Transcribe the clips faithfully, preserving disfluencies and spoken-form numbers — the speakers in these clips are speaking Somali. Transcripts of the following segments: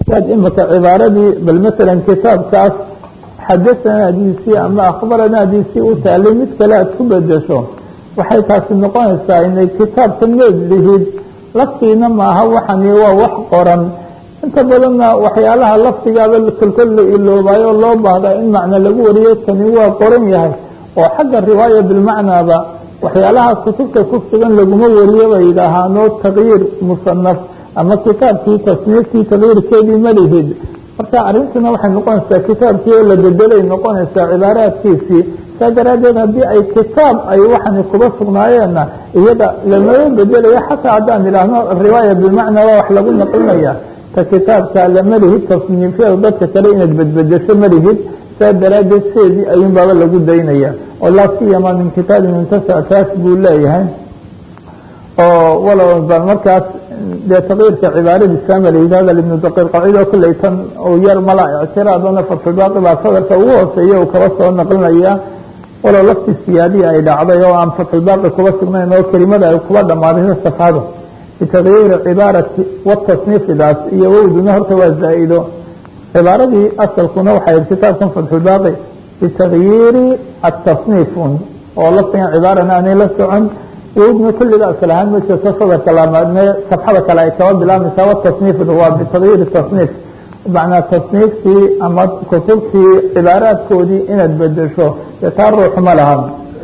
imika cibaaradii bal masalan kitaabkaas xadathanaadiisii ama akhbaranaadiisii u taalay mid kale aad ku bedesho waxay taasi noqonaysaa inay kitaabka meed lihid laftiina maaha waxani waa wax qoran inta badanna waxyaalaha laftigaaba kolkol la iloobayo loo baahdaa in macno lagu wariyo kani waa qoran yahay oo xagga riwaaya bilmacnaaba waxyaalaha kutubta ku sugan laguma wariyo bay yidhaahaano taqyiir musanaf ama kitaabkii tasniifkii taqyiirkeedii ma lihid marka arrintuna waxay noqonaysaa kitaabkii oo la bedelay noqonaysaa cibaaraadkiisii saa daraaddeed haddii ay kitaab ay waxani kuba sugnaayeenna iyada lamaba bedelayo xataa haddaan idhaahno riwaaya bilmacnaa waa wax lagu naqlinaya ta kitaabka lama lihid tasniifyada dadka kale inaad bedbedesho ma lihid saa daraaddeed seedii ayuun baaba lagu daynaya oo laa siyama min kitaabin intasac taas buu leeyahay oo walow bal markaas dee taqyiirka cibaaradiisa ma layidhi hadal ibnu daqiir qaciid oo kulley tan uu yar mala ictiraadona fatxulbaaqi baa sadarka ugu hooseeya uu kaba soo naqlinaya walow laftii siyaadiya ay dhacday oo aan fatxulbaaqi kuba sugnayn oo kelimada ay kuba dhammaadaysa safxadu bitagyiiri cibaarati watasniifidaas iyo wowduna horta waa zaa-ido cibaaradii asalkuna waxay kitaabkan fatxulbaaqi bitagyiiri atasniifun oo laftigan cibaarana aanay la socon wowdna kulliga asal ahaan ma jirto sadarka lamaadne safxada kale ay kaba bilaabmaysaa watasniifdu waa bitagyiiri tasniif macnaa tasniiftii ama kutubtii cibaaraadkoodii inaad bedesho dee taa ruuxu ma lahan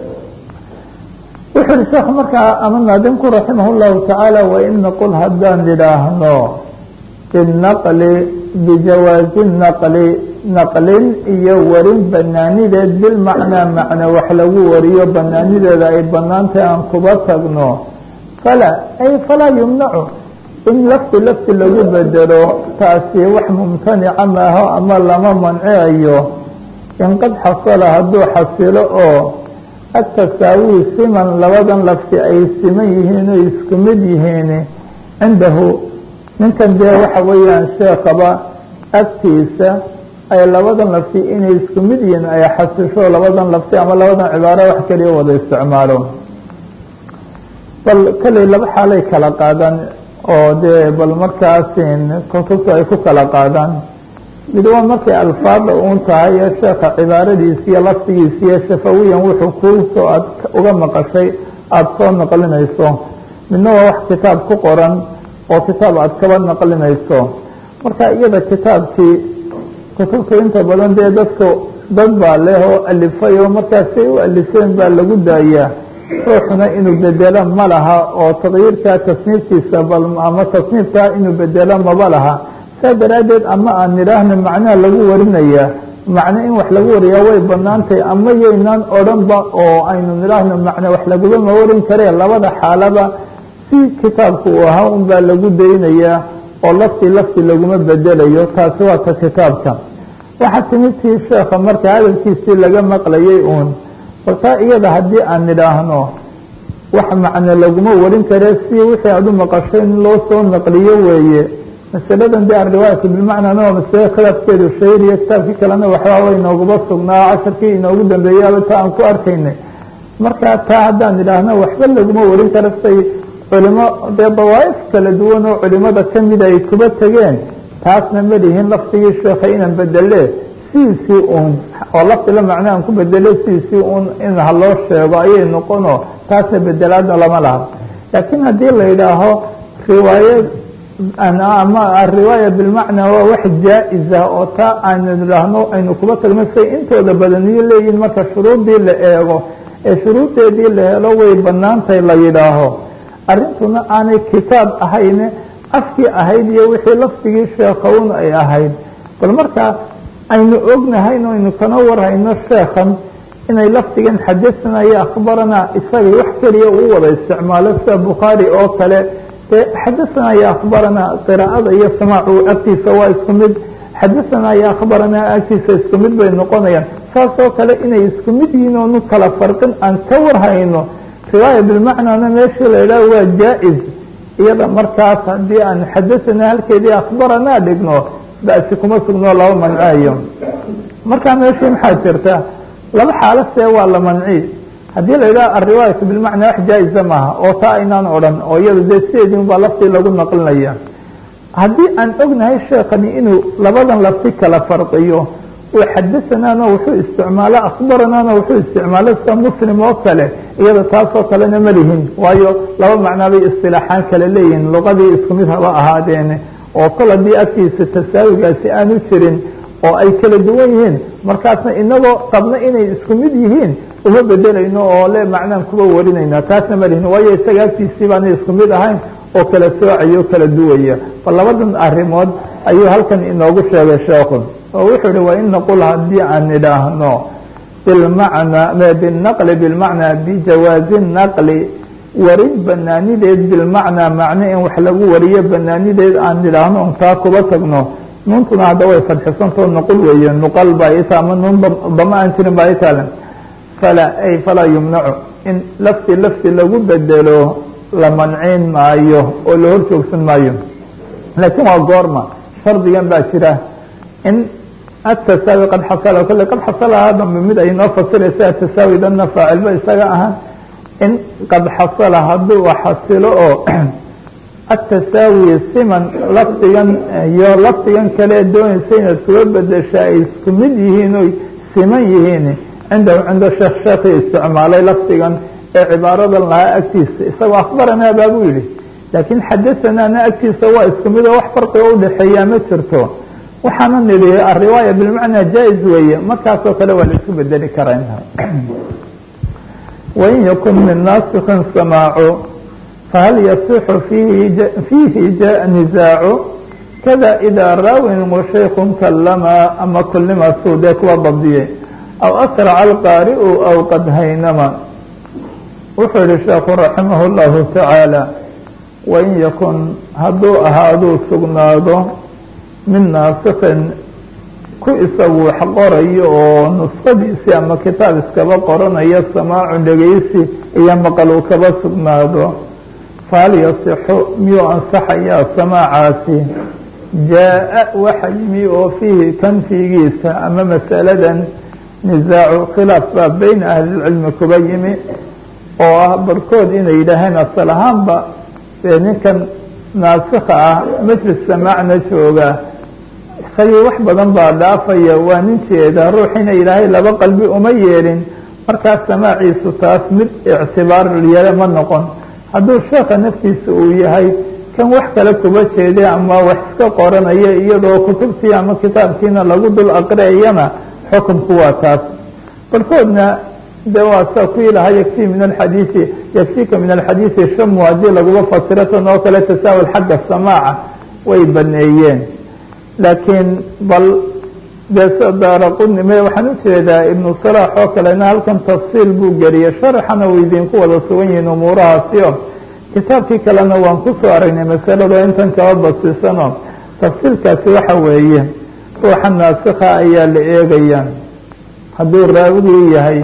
wuxu uhi sheekhu markaa ama naadimku raximah اllahu tacaala wain naqul haddaan idhaahno binaqli bijawaazi naqli naqlin iyo warin banaanideed bilmacnaa macna wax lagu wariyo banaanideeda ay banaantay aan kuba tagno fala ay falaa yumnacu in lafti lafti lagu bedelo taasi wax mumtanica maaho ama lama manciayo in qad xasala hadduu xasilo oo atasaawi siman labadan lafti ay siman yihiin oo isku mid yihiin cindahu ninkan dee waxa weeyaan sheekaba agtiisa ay labadan lafti inay isku mid yihiin ay xasisho labadan lafti ama labadan cibaaro wax kaliya wada isticmaalo bal kaley laba xaalay kala qaadan oo dee bal markaasin kutubta ay ku kala qaadaan mid waa markay alfaada uun tahay ee sheeka cibaaradiisi iyo laftigiisi iyo shafawiyan wuxuu kuusoo aad uga maqashay aada soo naqlinayso midna waa wax kitaab ku qoran oo kitaab aad kaba naqlinayso marka iyada kitaabkii kutubta inta badan dee dadka dad baa leh oo alifay oo markaasay u alifeen baa lagu daayaa ruuxuna inuu bedelo ma laha oo taqyiirka tasniiftiisa bal ama tasniifkaa inuu bedelo maba laha saa daraaddeed ama aan nidhaahno macnaha lagu warinayaa macno in wax lagu wariyaa way banaantay ama yaynaan odhanba oo aynu nidhaahno macno wax laguma ma warin karee labada xaalaba si kitaabku uu ahaa un baa lagu daynayaa oo lafti lafti laguma bedelayo taasi waa ta kitaabka waxaa timidtii sheekha marka hadalkiisii laga maqlayay uun balkaa iyada haddii aan nidhaahno wax macno laguma warin karee si wixii aad u maqashay in loo soo naqliyo weeye masaladan dee alriwaayatu bilmacnana waa masale khilaafkeedu shahiriya kitaabkii kalena waxbaa way inoogaba sugnaa casharkii inoogu dambeeyaaba ta aan ku arkaynay marka taa haddaan idhaahno waxba laguma warin kara say culimo dee dawaaif kala duwan oo culimada kamida ay kuba tegeen taasna ma lihin laftigii sheekha inaan bedele sidiisii uun oo lafti la macno aan ku bedele sidiisii uun in haloo sheego ayay noqono taasna bedelaadna lama laha laakiin haddii la yidhaaho riwaaya ama ariwaaya bilmacnaa waa wax jaa-isa oo taa aynu idhaahno aynu kuba tagno say intooda badaniyo leeyihin marka shuruuddii la eego ee shuruuddeedii la helo way banaantay la yidhaaho arrintuna aanay kitaab ahayne afkii ahayd iyo wixii laftigii sheekhawn ay ahayd bal markaa aynu ognahayn aynu kana warhayno sheekhan inay laftigan xadasana iyo akhbarana isagay wax keliya uu wada isticmaalo sida bukhaari oo kale dee xadasana iyo akhbarana qiraa'ada iyo samaacu agtiisa waa isku mid xadasana iyo akhbarana agtiisa isku mid bay noqonayaan saas oo kale inay isku mid yihiin oonu kala farqin aan ka warhayno riwaaya bilmacnana meeshii la yidhaho waa jaa-is iyada markaas haddii aan xadasana halkeedii akhbaranaa dhigno basi kuma sugnoo laba manceeyo markaa meeshii maxaa jirta laba xaalo see waa la manci haddii la yidhaho alriwaayatu bilmacnaa wax jaa-isa maaha oo taa aynaan odhan oo iyada dee sideedii unbaa laftii lagu naqlinaya haddii aan ognahay sheekani inuu labadan lafti kala farqiyo oo xadasanaana wuxuu isticmaalo akhbaranaana wuxuu isticmaalo sida muslim oo kale iyada taasoo kalena ma lihin waayo laba macnaa bay istilaaxaan kale leeyihiin luqadii isku mid haba ahaadeen oo kol haddii agtiisa tasaawigaasi aanu jirin oo ay kala duwan yihiin markaasna inagoo qabna inay isku mid yihiin uma bedelayno oo le macnaan kuba warinayna taasna ma lihin waayo isaga agtiisii baana isku mid ahayn oo kala soocayo kala duwaya bal labadan arrimood ayuu halkan inoogu sheegay sheekhu oo wuxuu hi waa in naqul haddii aan idhaahno bilmacnaa binaqli bilmacnaa bijawaazi naqli warin banaanideed bilmacnaa macno in wax lagu wariyo banaanideed aan idhaahno on kaa kuba tagno nuuntuna hadda way fadxisantao nuqul weeye nuqal baa ita ama nuun dama aan jirin baa itaale falaa ay falaa yumnacu in lafti lafti lagu bedelo la mancin maayo oo la hor joogsan maayo laakiin waa goorma shardigan baa jira in التساوي qad xasla kle qad xasla dambe mid ay noo fasiraysa atasaawi dana faacilba isaga ahaan in qad xasala hadduu xasilo oo atasaawi siman lafdigan iyo lafdigan kale doonaysa inaad kuga bedesha ay isku mid yihiin oy siman yihiin cindahu cinda sheekh sheekhi isticmaalay lafdigan ee cibaaradan lahaa agtiisa isagoo akhbaranaa baa buu yihi laakiin xadasanaana agtiisa waa isku mid oo wax farqiga udhexeeyaa ma jirto waxaana nidhi الriwaayة bاmacnaa jaaئز weeye markaasoo kale waa la isku bedeli karaa wain yakun min naasikin samaacu fahal yasixu fiihi nizaacu kada إida raawin washayku kalama ama kulima suudee kuwa dabdiyey aw asraca alqaari'u aw qad haynama wuxuu yihi sheekhu raximah الlahu taعaalى wain yakun hadduu ahaaduu sugnaado min naasikin ku isagu wax qorayo oo nuskhadiisii ama kitaab iskaba qoranayo samaacu dhegeysi iyo maqal uu kaba sugnaado fahal yasixu miyuu ansaxayaa samaacaasi jaa-a waxa yimi oo fiihi kan fiigiisa ama masaladan nisaacu khilaaf baa beyna ahlilcilmi kuba yimi oo ah barkood inay yidhaaheen asal ahaanba ee ninkan naasikha ah majlis samaacna jooga isagii wax badan baa dhaafaya waa nin jeeda ruuxina ilaahay laba qalbi uma yeelin markaas samaaciisu taas mid ictibaar yale ma noqon hadduu sheekha naftiisa uu yahay kan wax kale kuba jeeday ama wax iska qoranaya iyadoo kutubtii ama kitaabkiina lagu dul aqriyayana xukunku waa taas barkoodna de waa saa ku ilaha yakfi min alxadiisi yakfika min alxadiisi shamu haddii laguba fasiro tan oo kale tasaawul xagga samaaca way baneeyeen laakiin bal dee daaraqunime waxaan ujeedaa ibnu salaax oo kalena halkan tafsiil buu geliyey sharxana uu idinku wada sugan yihiin umuurahaasio kitaabkii kalena waan kusoo aragnay masalado intan kaba basiisano tafsiilkaasi waxa weeye ruuxa naasikha ayaa la eegaya hadduu raawigii yahay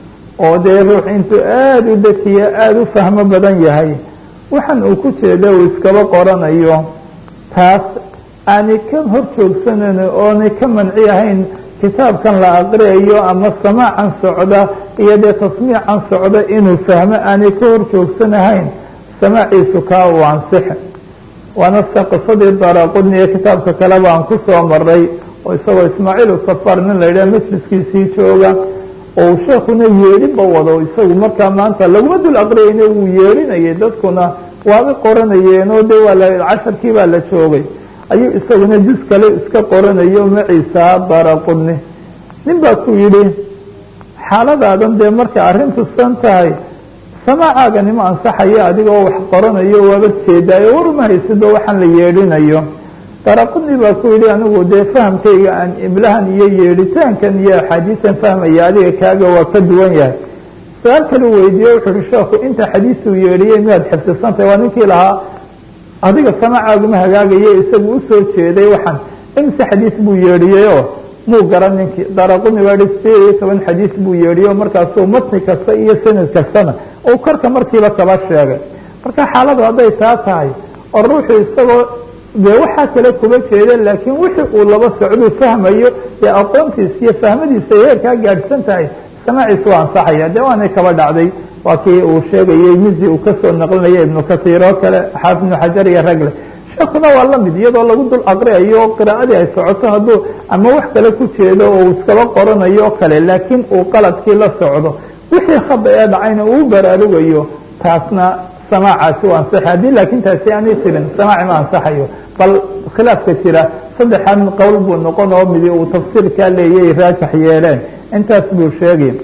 oo dee ruux intuu aada u dekiya aada u fahmo badan yahay waxaan uu ku jeeda uu iskaba qoranayo taas aanay ka hor joogsanan oonay ka manci ahayn kitaabkan la aqriyayo ama samaacan socda iyo dee tasmiican socda inuu fahmo aanay ka hor joogsanahayn samaaciisu kaa uu ansixi waana se qisadii daaraqudni ee kitaabka kaleba aan ku soo maray oo isagoo ismaaciil safar nin la yidhaha majliskiisii jooga oo sheekuna yeedhinba wado isagu markaa maanta laguma dul aqriyayna wuu yeedhinayay dadkuna waaba qoranayeen oo de waa casharkii baa la joogay ayuu isaguna juz kale iska qoranayo maciisa daaraqudni nin baa ku yidhi xaaladaadan dee marka arrintu san tahay samaacaaga nima ansaxaya adigoo wax qoranayo waaba jeedaayo war uma haysido waxaan la yeedhinayo daaraqudni baa ku yidhi anigu dee fahamkayga aan imlahan iyo yeedhitaankan iyo axaadiisan fahmaya adiga kaaga waa ka duwan yahay su-aal kale weydiiye wuxu uhi sheekhu inta xadiisuu yeedhiyey miyaad xifdisantahay waa ninkii lahaa adiga samacaaguma hagaagaye isagu usoo jeeday waxaan imise xadiis buu yeedhiyeyoo muu garan ninkii daaraqudni baa hi sideed iyo toban xadiis buu yeedhiyo markaasuu matni kasta iyo sanad kastana uu korka markiiba kaba sheegay marka xaaladu hadday taa tahay oo ruuxu isagoo dee waxaa kale kuba jeeda laakiin wixii uu laba socduu fahmayo ee aqoontiisa iyo fahmadiisa ay heerkaa gaadhsan tahay samaaciisa waa ansaxaya dee waanay kaba dhacday waa kii uu sheegayey mizi uu kasoo naqlinaya ibnu kasiir oo kale xaafid ibnu xajar iyo ragle sheekuna waa la mid iyadoo lagu dul aqriayo qiraa'adii ay socoto hadduu ama wax kale ku jeedo oo uu iskaba qoranayo kale laakiin uu qaladkii la socdo wixii khada ee dhacayna uu baraarugayo taasna samaacaasi waa ansaxay haddii laakiin taasi aanay jirin samaaci ma ansaxayo bal khilaafka jira saddexan qowl buu noqon oo midi uu tafsiirkaa leeyay raajax yeeleen intaas buu sheegay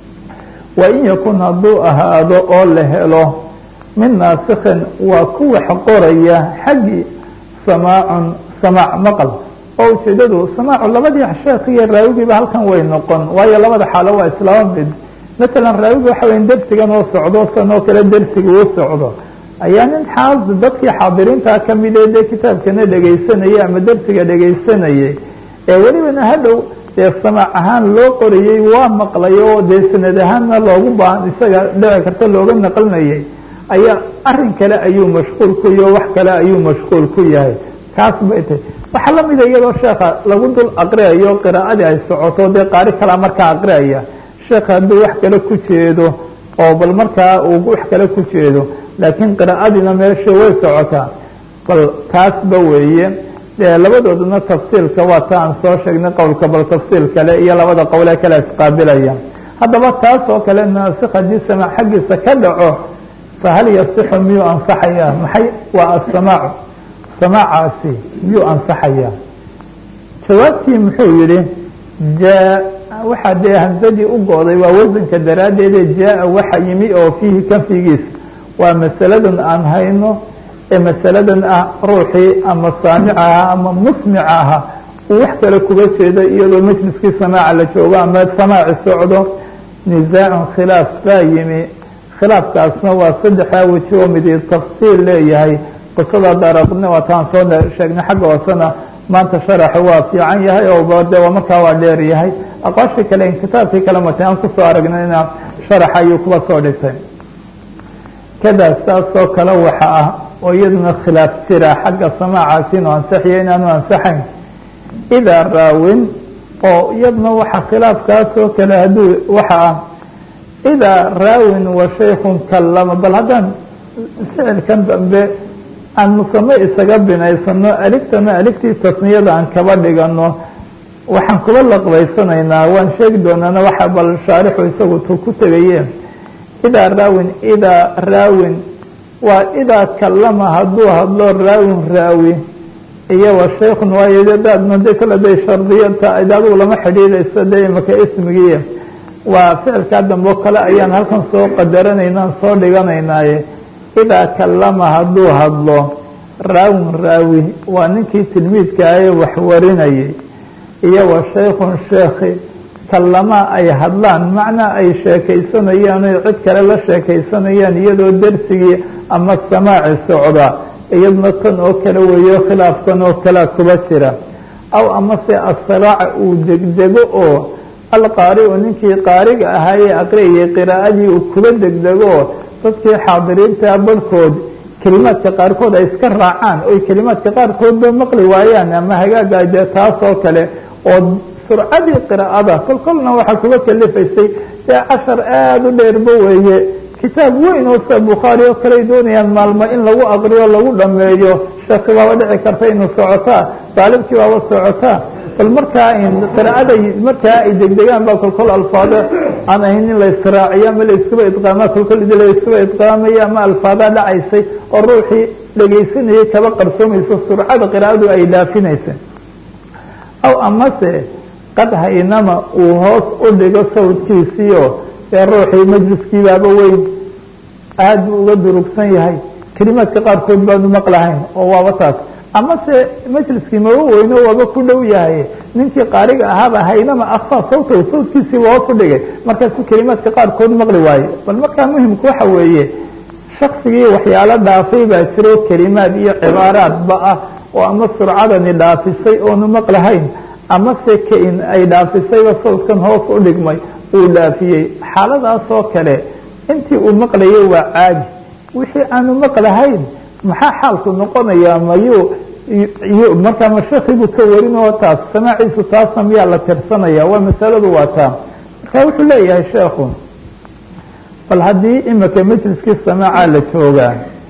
wain yakun hadduu ahaado oo la helo min naasikhin waa ku wax qoraya xaggii samaacun samaac maqal oo ujeedadu samaacu labadii sheekh iyo raawigiiba halkan way noqon waayo labada xaalo waa islaama mid masalan raawiga waxa weya dersigan oo socdo sanoo kale dersiga uu socdo ayaa nin xaa dadkii xaadiriintaa kamid ee dee kitaabkana dhegaysanayay ama dersiga dhegaysanayay ee welibana hadhow dee samaac ahaan loo qorayey waa maqlay oo dee sanad ahaanna loogu baahan isaga dhici karta looga naqlinayay ayaa arin kale ayuu mashquul ku yahay wax kale ayuu mashquul ku yahay kaas bay tahay waxaa la mida iyadoo sheekha lagu dul aqriayo qiraa'adii ay socoto dee qaari kalaa markaa aqriaya sheekha hadduu wax kale ku jeedo oo bal markaa uu wax kale ku jeedo laakiin qiraa'adiina meesha way socotaa bal taasba weeye dee labadooduna tafsiilka waa ta aan soo sheegnay qowlka bal tafsiil kale iyo labada qowl ee kale isqaabilaya haddaba taas oo kale naasik haddii samaac xaggiisa ka dhaco fahal yasixu miyuu ansaxayaa maxay waa asamaacu samaacaasi miyuu ansaxayaa jawaabtii muxuu yihi jaa waxaa dee hamsadii u go'day waa wasanka daraaddeede jaa waxa yimi oo fiihi kanfigiis waa masaladan aan hayno ee masaladan ah ruuxii ama saamica aha ama musmica aha uu wax kale kuga jeedo iyadoo majliskii samaaca la joogo ama samaaci socdo nisaacun khilaaf baa yimi khilaafkaasna waa saddexdaa weji oo midi tafsiil leeyahay qisada daaraqudna waa taan soo sheegnay xagga hoosena maanta sharaxa waa fiican yahay oo de waa markaa waa dheer yahay aqwaashii kale in kitaabkii kale matay aan kusoo aragnayna sharaxa ayuu kuba soo dhigtay kadaa saasoo kale waxa ah oo iyaduna khilaaf jira xagga samaacaasi inuu ansaxiyo inaanu ansaxayn idaa raawin oo iyaduna waxa khilaafkaasoo kale hadduu waxa ah idaa raawin wa shaykun kallama bal haddaan ficilkan dambe aan musame isaga binaysano aliftana aliftii tasniyada aan kaba dhigano waxaan kuba laqbaysanaynaa waan sheegi doonaana waxa bal shaarixu isagu tu ku tegayeen idaa raawin idaa raawin waa idaa kallama hadduu hadlo raawin raawi iyo wa shaykun waayo daadna de kale day shardiyata adigu lama xidhiidayso de imaka ismigii waa ficilkaa dambe oo kale ayaan halkan soo qadaranaynaan soo dhiganaynaaye idaa kallama hadduu hadlo raawin raawi waa ninkii tilmiidkaaye wax warinayay iyo wa shaykun sheekhi kallama ay hadlaan macnaa ay sheekaysanayaan oy cid kale la sheekaysanayaan iyadoo dersigii ama samaaci socda iyadna tan oo kale weeyo khilaafkan oo kalea kuba jira aw amase asraaca uu degdego oo alqaari u ninkii qaariga ahaayee aqriyayay qiraa'adii uu kuba degdego dadkii xaadiriinta barhkood kelimaadka qaarkood ay iska raacaan oy kelimaadka qaarkoodba maqli waayaan ama hagaaga dee taas oo kale oo surcadii qiraa'ada kol kolna waxaa kuga kalifaysay dee cashar aada u dheerba weeye kitaab weyn oo sida bukhaari oo kale ay doonayaan maalmo in lagu aqriyo lagu dhameeyo sheekhi baaba dhici karta inuu socotaa daalibkii baaba socotaa bal markaa qiraa'ada markaa ay degdegaan baa kolkol alfaado aan ahayn in la israaciyo ama la iskuba idqaama kolkol la iskuba idqaamaya ama alfaadaa dhacaysay oo ruuxii dhegaysanayay kaba qarsoomayso surcada qiraa'adu ay dhaafinaysa aw amase qad haynama uu hoos u dhigo sawdkiisiio ee ruuxii majliskiibaaba weyn aad buu uga durugsan yahay kelimaadka qaarkood baanu maqlahayn oo waaba taas amase majliskii maba weyno waaba ku dhow yahay ninkii qaariga ahaaba haynama akfaa sawtow sawdkiisiiba hoos u dhigay markaasuu kelimaadka qaarkood maqli waaye bal markaa muhimku waxa weeye shaksigii waxyaalo dhaafay baa jiro kelimaad iyo cibaaraadba ah oo ama surcadani dhaafisay oonu maqlahayn amase kain ay dhaafisayba sawdkan hoos u dhigmay uu dhaafiyey xaaladaasoo kale intii uu maqlayay waa caadi wixii aanu maqlahayn maxaa xaalku noqonayaa mayuu markaa mashaki buu ka warin oo taas samaaciisu taasna miyaa la tirsanaya waa masaladu waa taa marka wuxuu leeyahay sheekhu bal haddii imika majliskii samaaca la joogaa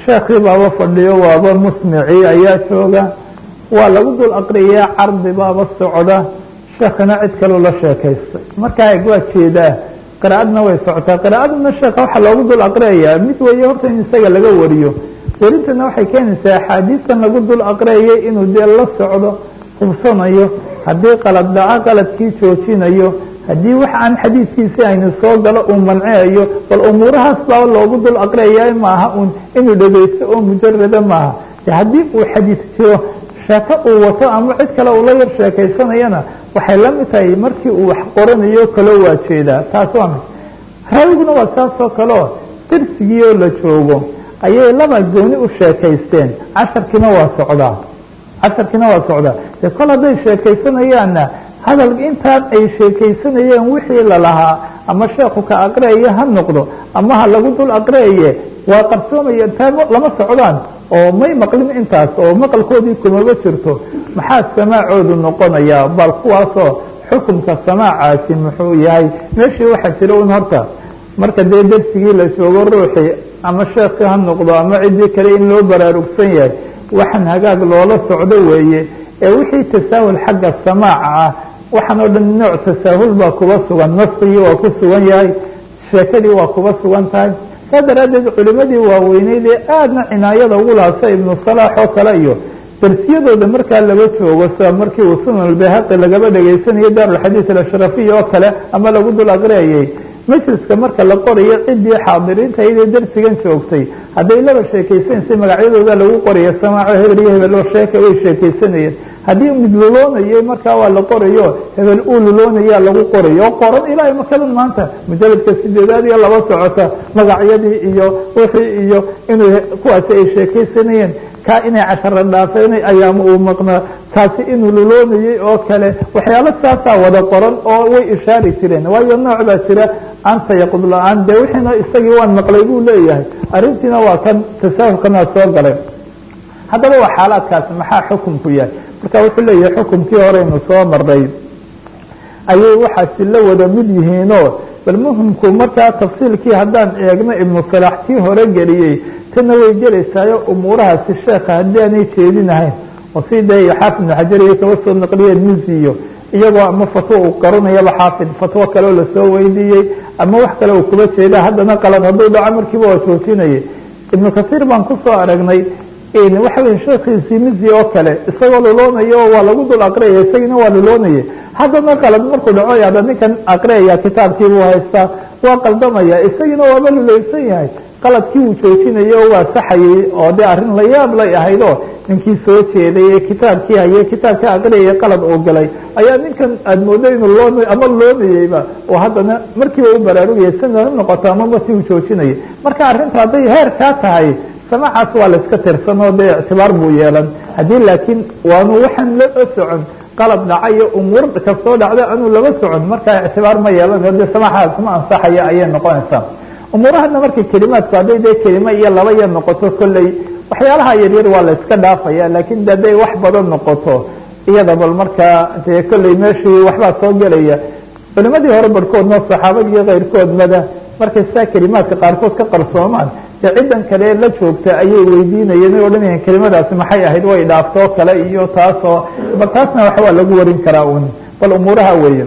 sheekii baaba fadhiyo waaba musmicii ayaa jooga waa lagu dul aqriyaa cardi baaba socda sheekina cid kaloo la sheekaystay markaa waa jeedaa qiraa'adna way socotaa qiraa'aduna sheeka waxaa loogu dul aqriyayaa mid weeye horta in isaga laga wariyo werintana waxay keenaysaa axaadiistan lagu dul aqriyayay inuu dee la socdo hubsanayo haddii qalad dhaco qaladkii joojinayo haddii wax aan xadiidkiisi aynu soo galo uu manceeyo bal umuurahaas baa loogu dul aqriyayaa maaha un inuu dhegaysto oo mujarada maaha haddii uu xadiid jiro sheeko uu wato ama cid kale uu la yar sheekaysanayana waxay la mid tahay markii uu wax qoranayo kaloo waa jeedaa taas waa mid raawiguna waa saasoo kaleo darsigii oo la joogo ayay laba gooni u sheekaysteen casharkiina waa socdaa casharkiina waa socdaa dee kol hadday sheekaysanayaanna hadal intaan ay sheekaysanayeen wixii lalahaa ama sheekhu ka aqriyaya ha noqdo ama ha lagu dul aqriyaye waa qarsoomaya taa lama socdaan oo may maqlin intaas oo maqalkoodii kumaba jirto maxaa samaacoodu noqonayaa bal kuwaasoo xukunka samaacaasi muxuu yahay meeshii waxaa jira un horta marka dee darsigii la joogo ruuxii ama sheekii ha noqdo ama ciddii kale in loo baraarugsan yahay waxaan hagaag loola socdo weeye ee wixii tasaahul xagga samaaca ah waxaan oo dhan nooc tasaahul baa kuba sugan naskigii waa ku sugan yahay sheekadii waa kuba sugan tahay saa daraaddeed culimadii waaweyneyd ee aadna cinaayada ugu laasa ibnu salaax oo kale iyo darsiyadooda markaa laba joogo sida markii uu sunan albayhaqi lagaba dhagaysanayo daarulxadiid alashrafiya oo kale ama lagu dul aqriyayay majliska marka la qorayo ciddii xaadiriinta iyadoo darsigan joogtay hadday laba sheekaysanaysa magacyadooda lagu qorayo samaaco hebel iyo hebel oo sheeka way sheekaysanayeen haddii mid luloonayay markaa waa la qorayo hebel uu luloonayaa lagu qorayo oo qoran ilaahay markadan maanta mujaladka sideedaad iyo laba socota magacyadii iyo wixii iyo inuu kuwaasi ay sheekaysanayeen kaa inay cashara dhaafeen ayaama uu maqnaa kaasi inuu luloonayay oo kale waxyaalo saasaa wada qoran oo way ishaari jireen waayo nooc baa jira anta yaqud la-aan dee wixiina isagii waan maqlay buu leeyahay arrintiina waa kan tasaahulkana soo galay haddaba waa xaalaadkaasi maxaa xukunku yahay marka wuxuu leeyahay xukunkii horeynu soo marnay ayay waxaasi la wada mid yihiinoo bal muhimku markaa tafsiilkii haddaan eegno ibnu salaax tii hore geliyey tana way gelaysaayo umuurahaasi sheekha haddii aanay jeedinahayn oo si dee xaafid ibnu xajar iyo kaba soo naqliyeen miziyo iyagoo ama fatwo uu qaranayaba xaafid fatwo kaleo lasoo weydiiyey ama wax kale uu kuba jeeda haddana qalad hadduu dhaco markiiba waa joojinayay ibnu kasiir baan kusoo aragnay waxa wey sheekhiisii mizi oo kale isagoo luloonayo waa lagu dul aqriyaya isagiina waa luloonaya haddana qalad markuu dhaco hadda ninkan aqriyaya kitaabkiibuu haystaa waa qaldamaya isagiina waaba lulaysan yahay qaladkii uu joojinaya oo waa saxayay oo dee arrin la yaab lay ahayd oo ninkii soo jeeday ee kitaabkii hayay kitaabka aqriyaya qalad uu galay ayaa ninkan aada moodo inuu loo ama loonayeyba oo haddana markiiba u baraarugaya sina noqoto ama markii uu joojinaya marka arrinta hadday heer kaa tahay samacaas waa la iska tirsanoo dee ictibaar buu yeelan haddii laakiin waanu waxaan la socon qalad dhacayo umuur kastoo dhacda anuu laba socon markaa ictibaar ma yeelan dee samacaas ma ansaxaya ayay noqonaysaa umuurahana markii kelimaadku hadday dee kelima iyo laba yar noqoto kolley waxyaalaha yaryar waa la iska dhaafaya laakiin de hadday wax badan noqoto iyada bal markaa dee kolley meeshii waxbaa soo gelaya culimadii hore barhkoodna saxaabada iyo keyrkoodnada markay saa kelimaadka qaarkood ka qarsoomaan dee ciddan kale la joogta ayay weydiinayeen o odhanayeen kelimadaasi maxay ahayd way dhaaftoo kale iyo taasoo bal taasna wax waa lagu warin karaa un bal umuuraha weeye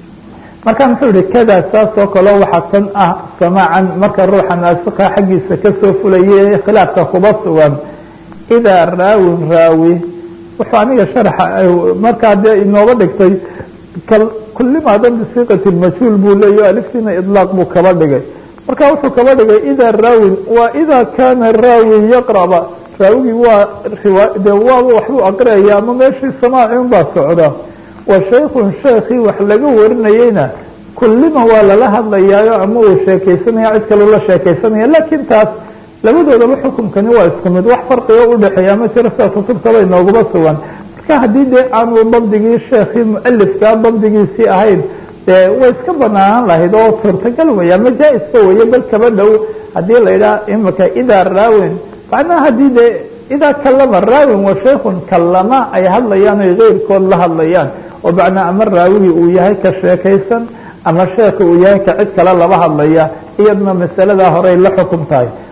marka muxuu yihi kada saasoo kaleo waxaa tan ah samaacan marka ruuxa naasika xaggiisa kasoo fulaye khilaafka kuba sugan idaa raawin raawi wuxuu aniga sharxa markaa dee inooba dhigtay kulimaadan bisiiqati majhuul buu leeya aliftiina idlaaq buu kaba dhigay marka wuxuu kaba dhigay idaa raawin waa idaa kaana raawi yaqraba raawigii waa de waaba waxbuu aqriyaya ama meeshii samaaci un baa socda wa shaykhun sheekii wax laga warinayeyna kullima waa lala hadlayaayo ama uu sheekaysanaya cid kaloo la sheekaysanaya laakiin taas labadoodaba xukunkani waa isku mid wax farqigo udhexeeya ma jiro sida kutubtaba inoogaba sugan marka haddii dee aanu dabdigii sheekii mualifkaa dabdigiisii ahayn dee way iska banaanan lahayd oo suurtagal weya ama jaa-iska weeye bal kaba dhow haddii la yidhaha imika idaa raawin macnaha haddii dee idaa kalama raawin wa shaykhun kalama ay hadlayaan oy keyrkood la hadlayaan oo macnaa ama raawigii uu yahay ka sheekaysan ama sheekha uu yahay ka cid kale laba hadlaya iyadna masaladaa horey la xukum tahay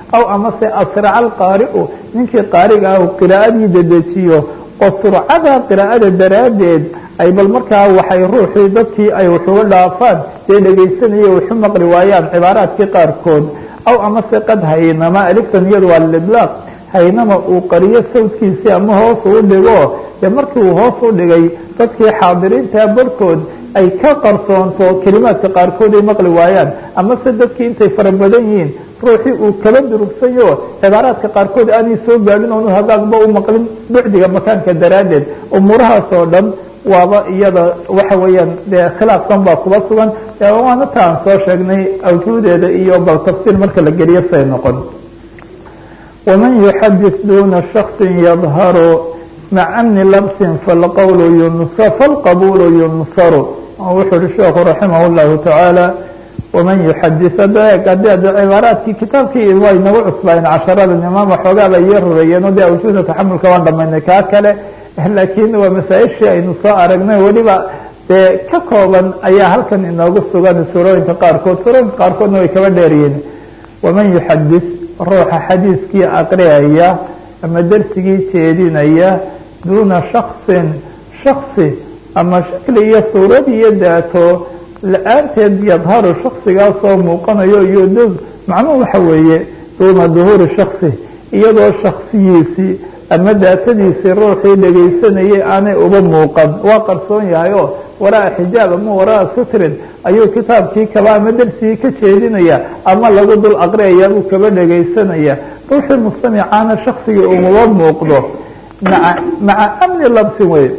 aw amase asraca alqaari'u ninkii qaariga ah qiraa'adii dedejiyo oo surcada qiraa'ada daraaddeed ay bal markaa waxay ruuxii dadkii ay waxuga dhaafaan dee dhegaysanaya waxu maqli waayaan cibaaraadkii qaarkood aw amase qad haynama aliftan iyadu waa lidlaaq haynama uu qariyo sawdkiisii ama hoos u dhigo dee markii uu hoos u dhigay dadkii xaadiriinta barhkood ay ka qarsoonto kelimaadka qaarkood ay maqli waayaan amase dadkii intay fara badan yihiin ruuxii uu kala durugsanyo cibaaraadka qaarkood aanay soo gaadhin oonu hagaagba u maqlin bucdiga makaanka daraaddeed umuurahaas oo dhan waaba iyada waxa weeyaan dee khilaafkan baa kuba sugan waana ta aan soo sheegnay awjuudeeda iyo bal tafsiir marka la geliyo say noqon waman yuxadis duna shaksin yadharu maca amni labsin falqawlu yunsa falqabuulu yunsaru wuxuu uhi sheekhu raximah llahu tacaala waman yuxadis hadee cibaaraadkii kitaabkii way nagu cusbaayeen casharadan imaam waxoogaaba iyo rureeyeen o dee awjuuda taxamulka waan dhamaynay kaa kale laakiin waa masaaishii aynu soo aragnay weliba dee ka kooban ayaa halkan inoogu sugan suurooyinka qaarkood suurooyinka qaarkoodna way kaba dheeryihiin waman yuxadis ruuxa xadiiskii aqriyaya ama dersigii jeedinaya duuna shaksin shaksi ama shakli iyo suurad iyo daato la-aanteed yadharu shaksigaasoo muuqanayo iyo d macnuhu waxa weeye duuna duhuuri shaksi iyadoo shaksigiisii ama daatadiisii ruuxii dhegaysanayay aanay uba muuqan waa qarsoon yahay oo waraa xijaab ama waraa sitrin ayuu kitaabkii kaba ama dersigii ka jeedinaya ama lagu dul aqriyaya buu kaba dhegaysanaya ruuxii mustamicaana shaksigii umaba muuqdo maa maca amni labsin wey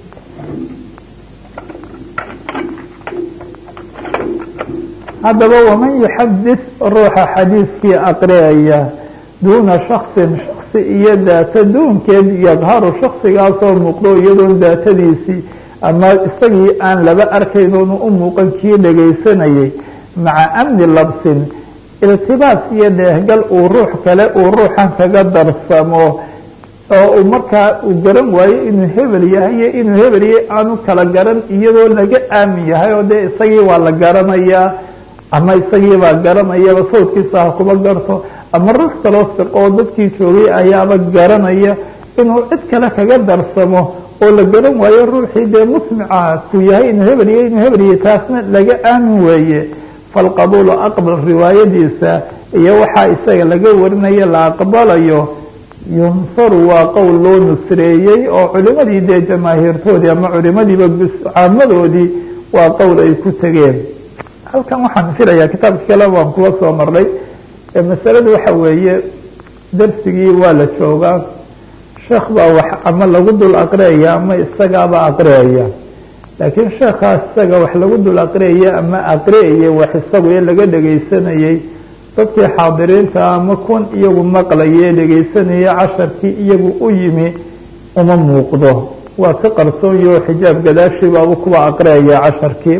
haddaba waman yuxadis ruuxa xadiiskii aqriyaya duuna shaksin shaksi iyo daato duunkeed yadharu shaksigaasoo muuqdo iyadoon daatadiisii ama isagii aan laba arkayn oonu u muuqan kii dhegaysanayay maca amni labsin iltibaas iyo dheehgal uu ruux kale uu ruuxan kaga darsamo oo uu markaa uu garan waayo inuu hebel yahay iyo inuu hebel yahay aanu kala garan iyadoo laga aamin yahay oo dee isagii waa la garanayaa ama isagii baa garanayaba sawdkiisa ha kuma garto ama ruux kaloo fiqoo dadkii joogay ayaaba garanaya inuu cid kale kaga darsamo oo la garan waayo ruuxii dee musmica ku yahay inuu hebel yahay inuu hebel yahay taasna laga aamin weeye falqabuulu aqbal riwaayadiisa iyo waxaa isaga laga warinayo la aqbalayo yunsaru waa qowl loo nusreeyey oo culimadii dee jamaahiirtoodii ama culimadiiba caamadoodii waa qowl ay ku tegeen halkan waxaan filayaa kitaabkii kale waan kuwa soo marnay masaladu waxa weeye darsigii waa la joogaa sheekh baa wax ama lagu dul aqriyaya ama isagaaba aqriyaya laakiin sheekhaas isaga wax lagu dul aqriyaya ama aqriyaya wax isagu ee laga dhegaysanayay dadkii xaadiriinta ama kun iyagu maqlaye dhegaysanaya casharkii iyagu u yimi uma muuqdo waa ka qarsoonyo xijaab gadaashii baabu kuwa aqriyaya casharkii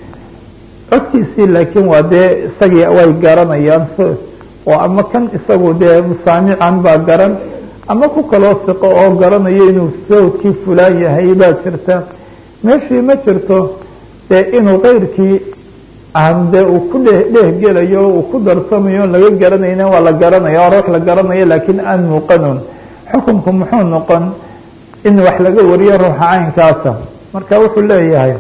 codkiisii laakiin waa dee isagii way garanayaan oo ama kan isagu dee musaamican baa garan ama ku kaloo fiqo oo garanayo inuu sawdkii fulaan yahay baa jirta meeshii ma jirto dee inuu keyrkii aan dee uu ku dheh dhehgelayo uu ku darsamayo laga garanayna waa la garanaya ruux la garanayo laakiin aan muuqanon xukunku muxuu noqon in wax laga wariyo ruuxa caynkaasa marka wuxuu leeyahay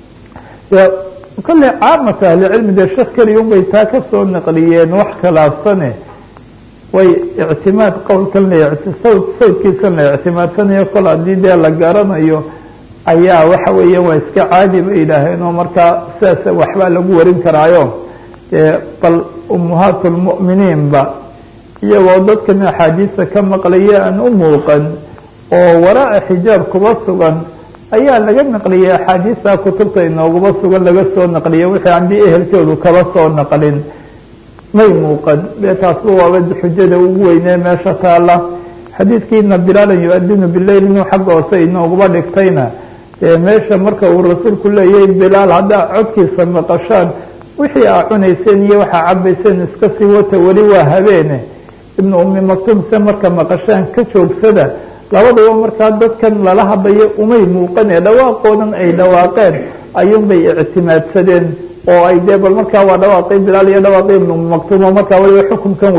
kolley caamata ahlicilmi dee sheekh keliya un bay taa ka soo naqliyeen wax khilaafsane way ictimaad qowlkan la sawd sawdkiisan la ictimaadsanayo kol haddii dee la garanayo ayaa waxa weeya waa iska caadi bay yidhaaheen oo markaa sidaas waxbaa lagu warin karaayo dee bal ummahaat lmu'miniinba iyagoo dadkan axaadiista ka maqlaya aan u muuqan oo waraaca xijaab kuba sugan ayaa laga naqliyay axaadiista kutubta inooguma sugan laga soo naqliyay wixii haddii ehelkoodu kaba soo naqlin may muuqan dee taasba waaba xujada ugu weynee meesha taala xadiidkiina bilaalan yu-adinu bileyl inuu xagga hoose inooguma dhigtayna dee meesha marka uu rasuulku leeyahay bilaal haddaa codkiisa maqashaan wixii aa cunayseen iyo waxaa cabayseen iska sii wata weli waa habeene ibnu ummi maktuum se marka maqashaan ka joogsada labadaba markaa dadkan lala hadlayo umay muuqan ee dhawaaqoodan ay dhawaaqeen ayuunbay ictimaadsadeen oo ay dee bal markaa waa dhawaaqii bilaal iyo dhawaaqii ibnu ummi maktuum oo markaa waliba xukunkan weyn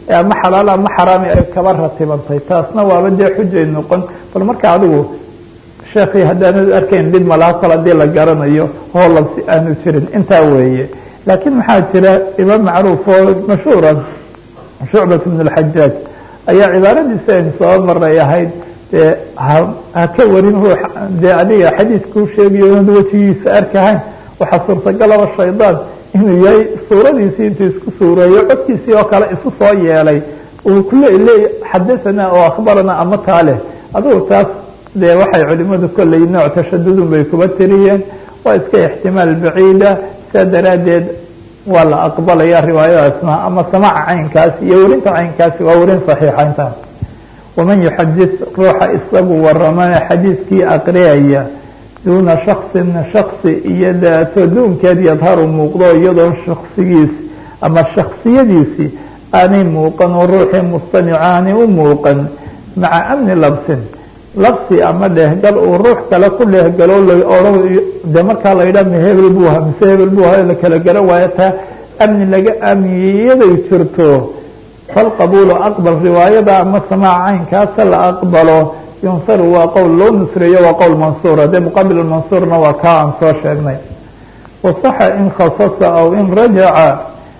ama xalaal ama xaraami ay kaba ratibantay taasna waaba dee xujay noqon bal marka adigu sheekii haddaanad arkayn dhib malaha kol hadii la garanayo hoo labsi aanu jirin intaa weeye laakiin maxaa jira imaam macruuf oo mashhuura shucbat bn اlxajaaj ayaa cibaaradiisa aynu soo maray ahayd dee ha ka warin ruux dee adiga xadiidkuu sheegayo inaad wejigiisa arkahayn waxaa suurtagalaba shaydaan inuu yahay suuradiisii intuu isku suureeyo codkiisii oo kale isu soo yeelay uu kule leey xadahanaa oo akhbaranaa ama taa leh adugu taas dee waxay culimadu kolley nooc tashadudun bay kuba tiriyeen waa iska ixtimaal baciida saa daraaddeed waa la aqbalaya riwaayadaasna ama samaaca caynkaasi iyo werinta caynkaasi waa werin saxiixa intaa waman yuxadid ruuxa isagu waramana xadiidkii aqriyaya duuna shaksin shaksi iyo daato duunkeed yadharu muuqdo iyadoo shaksigiisi ama shaksiyadiisii aanay muuqan oo ruuxii mustamica aanay u muuqan maca amni labsin labsi ama dhehgal uu ruux kale ku dhehgalo de markaa la yidhaha ma hebel buu ahaa mise hebel buu ahaa la kala garan waayo taa amni laga amniyaday jirto falqabuulu aqbal riwaayada ama samaaca caynkaasa la aqbalo yunsaru waa qowl loo nusreeyo waa qowl mansuura dee muqaabil mansuurna waa kaa aan soo sheegnay wasaxa in khasasa aw in rajaca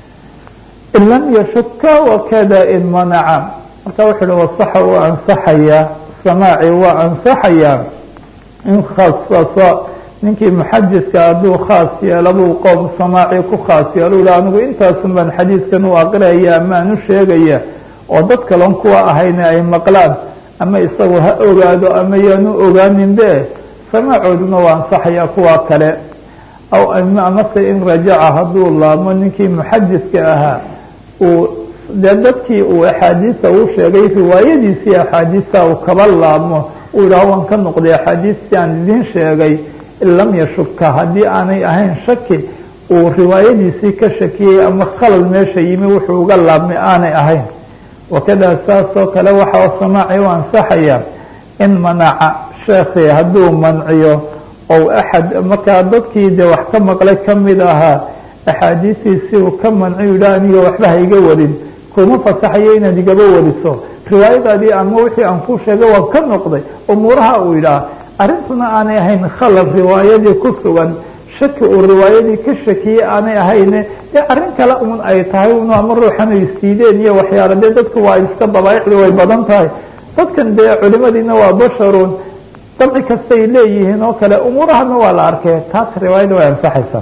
in lam yashuka wakada in manaca marka wuxu uhi wasaxa waa ansaxayaa samaaci waa ansaxayaa in khasasa ninkii muxadidka hadduu khaas yeelo buu qowm samaaci ku khaas yeelo uhi anigu intaasun baan xadiidkan u aqriyaya ama aan u sheegaya oo dad kalon kuwa ahayna ay maqlaan ama isagu ha ogaado ama yaanu ogaaninbe samaacooduna waa ansaxayaa kuwa kale aw amase in rajaca hadduu laabmo ninkii muxadidka ahaa uu dee dadkii uu axaadiisa uu sheegay riwaayadiisii axaadiista uu kaba laabmo uu yidhaha waan ka noqday axaadiistii aan idin sheegay in lam yashuka haddii aanay ahayn shaki uu riwaayadiisii ka shakiyey ama khalal meesha yimi wuxuu uga laabmay aanay ahayn wakada saasoo kale waxaa samaaci u ansaxaya in manaca sheekhi hadduu manciyo ou axad markaa dadkii dee wax ka maqlay kamid ahaa axaadiistiisii uu ka manciyo yidhaha aniga waxba ha iga warin kuma fasaxayo inaad igaba wariso riwaayadaadii ama wixii aan ku sheegay waan ka noqday umuuraha uu yidhaha arrintuna aanay ahayn khalal riwaayadii ku sugan shaki uu riwaayadii ka shakiyey aanay ahayne dee arrin kale un ay tahay un ama ruuxan ay istiideen iyo waxyaala dee dadku waa iska dabaaicdi way badan tahay dadkan dee culimadiina waa basharun dabci kastay leeyihiin oo kale umuurahana waa la arkay taas riwaayada way ansaxaysaa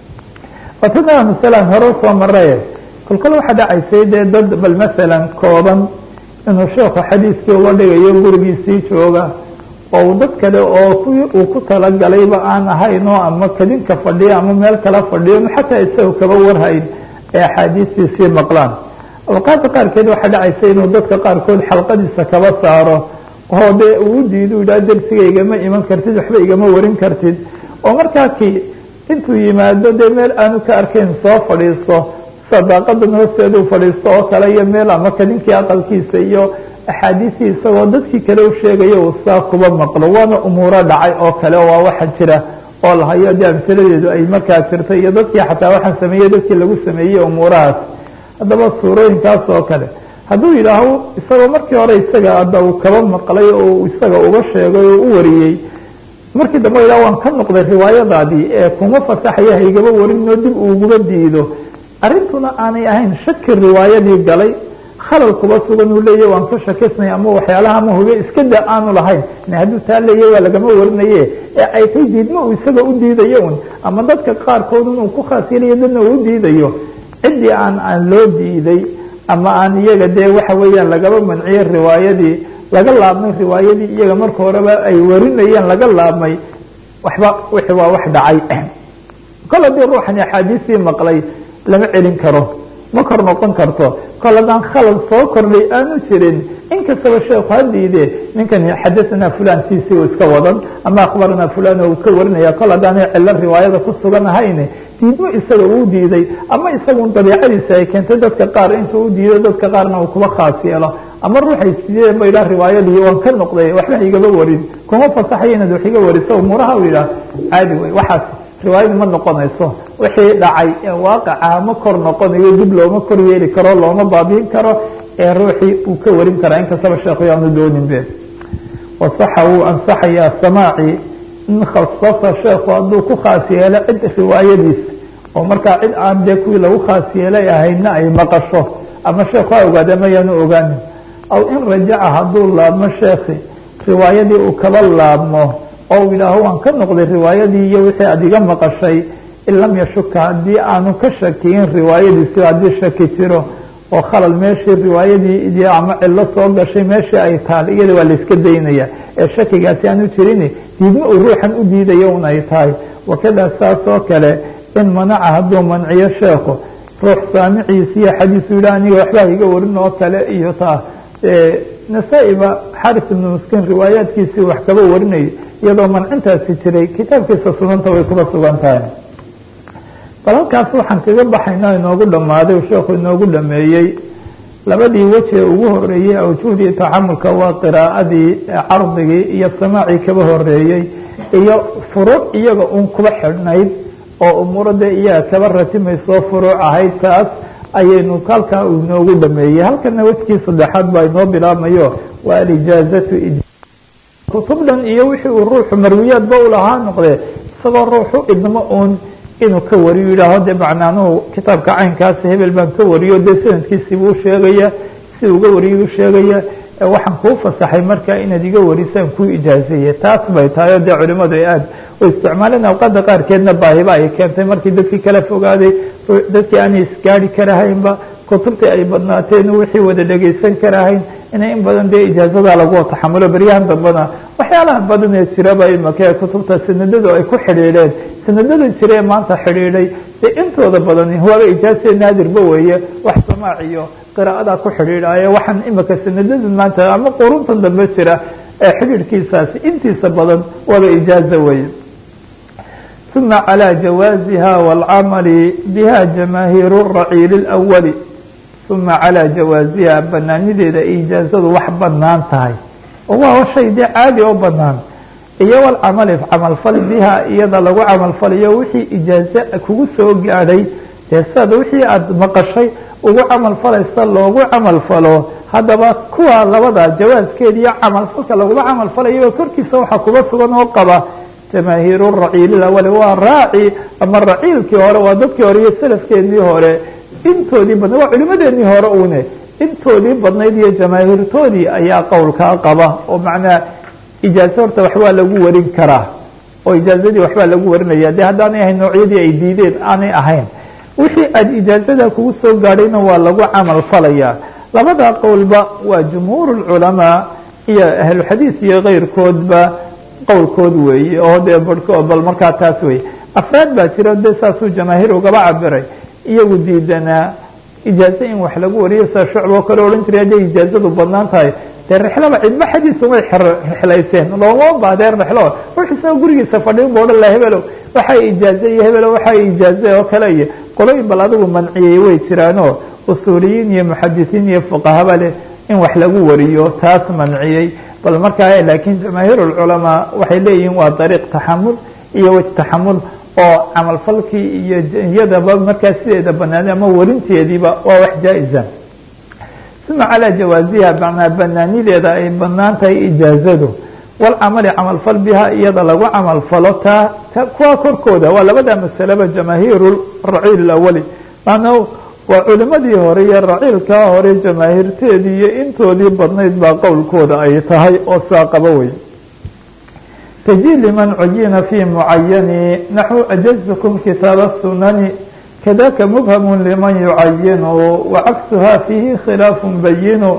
watana masalan hore soo maray kolkol waxaa dhacaysay dee dad bal masalan kooban inuu sheekhu xadiidkii uga dhigayo gurigiisii jooga oo dad kale oo uu ku talagalayba aan ahayn oo ama kadinka fadhiyo ama meel kala fadhiyo xataa isaga kaba warhayn ee axaadiistiisii maqlaan awqaadda qaarkeed waxaa dhacaysa inuu dadka qaarkood xalqadiisa kaba saaro oo dee uu diido yidhaha dersiga igama iman kartid waxba igama warin kartid oo markaa kii intuu yimaado dee meel aanu ka arkayn soo fadhiisto sadaaqadan hoosteeduu fadhiisto oo kale iyo meel ama kadinkii aqalkiisa iyo axaadiistii isagoo dadkii kale u sheegayo uu saa kuba maqlo waana umuuro dhacay oo kale waa waxa jira oo lahayo dee amsiladeedu ay markaa jirta iyo dadkii xataa waxaan sameeyey dadkii lagu sameeyey umuurahaas haddaba suurooyinkaas oo kale hadduu yidhaaho isagoo markii hore isaga hadda uu kaba maqlay oo isaga uga sheegay oo u wariyey markii dambe yidhaha waan ka noqday riwaayadaadii ee kuma fasaxaya haygaba warinoo dib uuguba diido arrintuna aanay ahayn shaki riwaayadii galay khalal kuba sugan uu leeyahy waan ka shakisnay ama waxyaalaha ama hube iska da aanu lahayn hadduu taa leeyahy waa lagama warinaye ee ay tay diidma uu isaga u diidayo un ama dadka qaarkood inuu ku khaas yelayo dadna uu diidayo ciddii aan aan loo diiday ama aan iyaga dee waxa weeyaan lagaba manciyey riwaayadii laga laabmay riwaayadii iyaga marka horeba ay warinayeen laga laabmay waxba wixii waa wax dhacay kol haddii ruuxani axaadiistii maqlay lama celin karo ma kor noqon karto kol haddaan khalad soo kordhay aanu jirin inkastaba sheekhu ha diide ninkan xadahanaa fulantiisii uu iska wadan ama akhbaranaa fulan oo uu ka warinaya kol haddaanay cilo riwaayada ku sugan ahayn diidmo isaga uu diiday ama isagun dabiicadiisa ay keentay dadka qaar intuu u diido dadka qaarna uu kuba khaas yeelo ama ruuxay siiyeen ba yidhaha riwaayadii waan ka noqday waxba igaba warin kuma fasaxaya inaad wax iga wariso umuuraha u yidhaha caadi wey waxaas riwaayadu ma noqonayso wixii dhacay ee waaqaca ma kor noqonayo dib looma kor yeeli karo looma baabiin karo ee ruuxii uu ka warin karaa inkastaba sheekhu yaanu doonin be wasaxa wuu ansaxayaa samaaci in khasasa sheekhu hadduu ku khaas yeelo cid riwaayadiisa oo markaa cid aan dee kuwii lagu khaas yeelay ahayna ay maqasho ama sheekhu ha ogaada mayaanu ogaanin aw in rajaca hadduu laabmo sheekhi riwaayadii uu kaba laabmo oo uu yidhaaho waan ka noqday riwaayadii iyo wixii aad iga maqashay in lam yashuka haddii aanu ka shakiyin riwaayadiisi haddii shaki jiro oo khalal meeshii riwaayadii ama cilo soo gashay meeshii ay taal iyada waa layska daynaya ee shakigaasi aanu jirin diidma uu ruuxan u diidayo un ay tahay wakada saas oo kale in manaca hadduu manciyo sheekhu ruux saamiciisi iyo xadiisu yidha aniga waxbaa iga warin oo kale iyo taa nasaa-iba xaris ibnu miskiin riwaayaadkiisii wax kaba warinayay iyadoo mancintaasi jiray kitaabkiisa sunanta way kuba sugan tahay bal halkaas waxaan kaga baxayna inoogu dhammaaday sheekhu inoogu dhameeyey labadii weji ugu horeeyey awjuhdii tacamulka waa qiraa'adii cardigii iyo samaacii kaba horeeyey iyo furuuc iyaga un kuba xidhnayd oo umuurada iyaga kaba ratimaysoo furuuc ahayd taas ayaynu halkaa inoogu dhameeyey halkana wejkii saddexaad baa inoo bilaabmayo waa alijaazatu kutubdan iyo wixii uu ruuxu marwiyaadba u lahaa noqdee isagoo ruuxu idmo uun inuu ka wariyo yidhaaho dee macnaanuhu kitaabka caynkaasi hebel baan ka wariyo dee sanadkiisiibuu sheegaya si uga wariyay u sheegaya waxaan kuu fasaxay markaa inaad iga warisaan kuu ijaazeeye taas bay tahay oo dee culimadu ay aada u isticmaaleen awqaada qaarkeedna baahiba ay keentay markii dadkii kala fogaaday dadkii aanay isgaari karahaynba kutubtii ay badnaateen wixii wada dhegaysan karahayn inay in badan dee ijaazada lagu taxamulo beryahan dambana waxyaalaha badan ee jiraba imaka ee kutubta sanadadu ay ku xidhiidheen sanadada jiree maanta xidhiidhay dee intooda badan waaba ijaaze naadirba weeye wax samaac iyo qiraa'ada ku xidhiidhaayo waxaan imaka sanadada maanta ama quruntan dambe jira ee xidhiidhkiisaasi intiisa badan waaba ijaaze weeye uma calى jawaaziha wاlcamali biha jamaahiir raciil اlأwali uma calى jawaaziha banaanideeda ijaazadu wax banaan tahay oo waa shay dee caadi oo banaan iyo walcamali camalfal biha iyada lagu camalfalayo wixii ijaaze kugu soo gaadhay dee siada wixii aada maqashay ugu camalfalaysa loogu camalfalo haddaba kuwa labada jawaaskeeda iyo camalfalka laguma camalfalayo korkiisa waxaa kuba sugan oo qaba jamaahiir raciil awali waa raaci ama raciilkii hore waa dadkii hore iyo salafkeennii hore intoodii badnayd waa culimadeenii hore une intoodii badnayd iyo jamaahiirtoodii ayaa qowlkaa qaba oo macnaa ijaaze horta waxbaa lagu warin karaa oo ijaazadii waxbaa lagu warinaya dee haddaanay ahayn noocyadii ay diideen aanay ahayn wixii aada ijaazada kugu soo gaadhayna waa lagu camal falaya labada qowlba waa jumhuur culamaa iyo ahluxadiis iyo keyrkoodba qowlkood weeye oo dee barhko bal markaa taas weye afraad baa jira dee saasuu jamaahiir ugaba cabiray iyagu diidanaa ijaaze in wax lagu wariyo saa shucb oo kale odhan jiray hadday ijaazadu badnaan tahay dee rixlaba cidba xadiis umay rixlayseen looma baahdeen rixlo ruux isagoo gurigiisa fadhiin bu odhan laha hebelow waxay ijaaze iyo hebelow waxay ijaaze oo kale iyo qolooyin bal adigu manciyey way jiraanoo usuuliyiin iyo muxadisiin iyo fuqahaba leh in wax lagu wariyo taas manciyey bal markaa laakiin jamaahiir culamaa waxay leeyihiin waa dariiq taxamul iyo wej taxamul oo camalfalkii iyo iyadaba markaa sideeda banaanay ama warinteediiba waa wax jaa-isa uma calaa jawaaziha manaa banaanideeda ay banaan tahay ijaazadu walcamali camalfal biha iyada lagu camalfalo taa kuwa korkooda waa labada masaleba jamaahiir raciil awali maana waa culimadii hore iyo raciilkaa hore jamaahiirteedii iyo intoodii badnayd baa qowlkooda ay tahay oo saa qaba wey taji liman cuyina fi mucayani naxو ajazkum kitaab الsunani kadaka mubham liman yucayinu wacaksuha fiihi khilaaf bayinu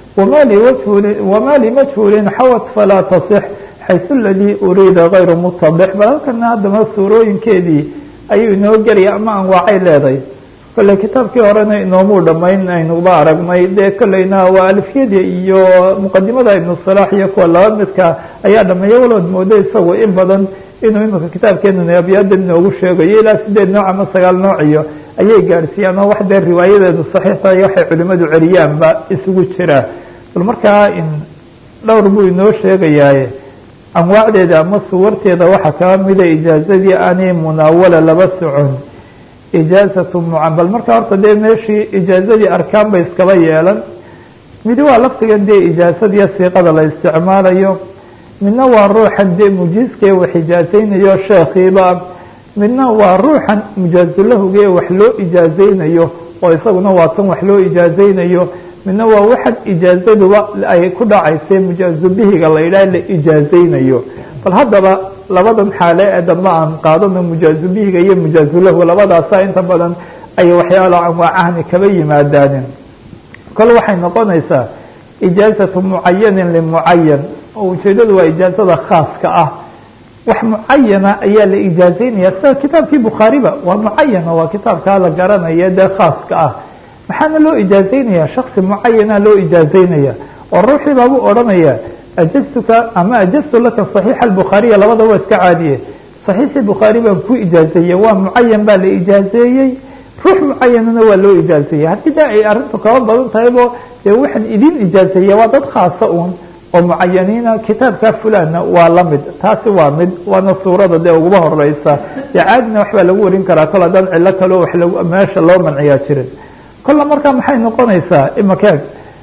wama limajhuulin xawat falaa taصix xayثu اladii uriida غayru mutadix bal halkana haddama suurooyinkeedii ayuu inoo gelaya ama anwaacay leedahay kolley kitaabkii horena inoomuu dhamayn aynuba aragnay dee kolleyna waa alifyadii iyo muqadimada ibnu salaax iyo kuwa laba midka ayaa dhameeya walood moodo isagu in badan inuu imika kitaabkeena abyaada inoogu sheegayo ilaa sideed nooc ama sagaal nooc iyo ayay gaadhsiiyaan oo wax dee riwaayadeedu saxiixa iyo waxay culimadu celiyaanba isugu jiraa bal markaa in dhowr buu inoo sheegayaaye anwaacdeeda ama suwarteeda waxaa kaba mida ijaazadii aanay munaawala laba socon ijaazatu mucan bal markaa horta dee meeshii ijaazadii arkaan bay iskaba yeelan midi waa laftigan dee ijaasadiiyo siiqada la isticmaalayo, midna waa ruuxan dee mujiiska ee wax ijaazaynayo sheekhiiba, midna waa ruuxan mujaazulahuga ee wax loo ijaazaynayo oo isaguna waa tan wax loo ijaazaynayo, midna waa waxan ijaazaduba ay ku dhacaysay mujaazubihiga la yidhaah la ijaazaynayo. bal haddaba labadan xaale ee dambe aan qaadano mujaazubihiga iyo mujaazulahu labadaasa inta badan ay waxyaalo anwaacahani kaba yimaadaan. kale waxay noqonaysaa ijaazatu mucayanin limucayan oo ujeedadu waa ijaazada khaaska ah, wax mucayana ayaa la ijaazaynaya sida kitaabkii bukhaariba waa mucayana, waa kitaabkaa la garanaya dee khaaska ah. maxaana loo ijaazaynaya? shaksi mucayana loo ijaazaynaya oo ruuxii baabu odhanaya ajaztuka ama ajaztu laka صaxiixa albukhaariya, labada waa iska caadiye. صaxiixii bukhaari baan ku ijaazeeyey, waa mucayan baa la ijaazeeyey, ruux mucayanana waa loo ijaazeeyey. haddii da ay arrintu kaba badan tahaybo dee waxaan idin ijaazeeya waa dad khaasa un oo mucayaniina, kitaabkaa fulana waa la mid. taasi waa mid, waana suurada dee uguba horeysa. dee caadina waxbaa lagu warin karaa kol haddaan cilo kaleo wax lag meesha loo manciyaa jirin. kolla markaa maxay noqonaysaa imaka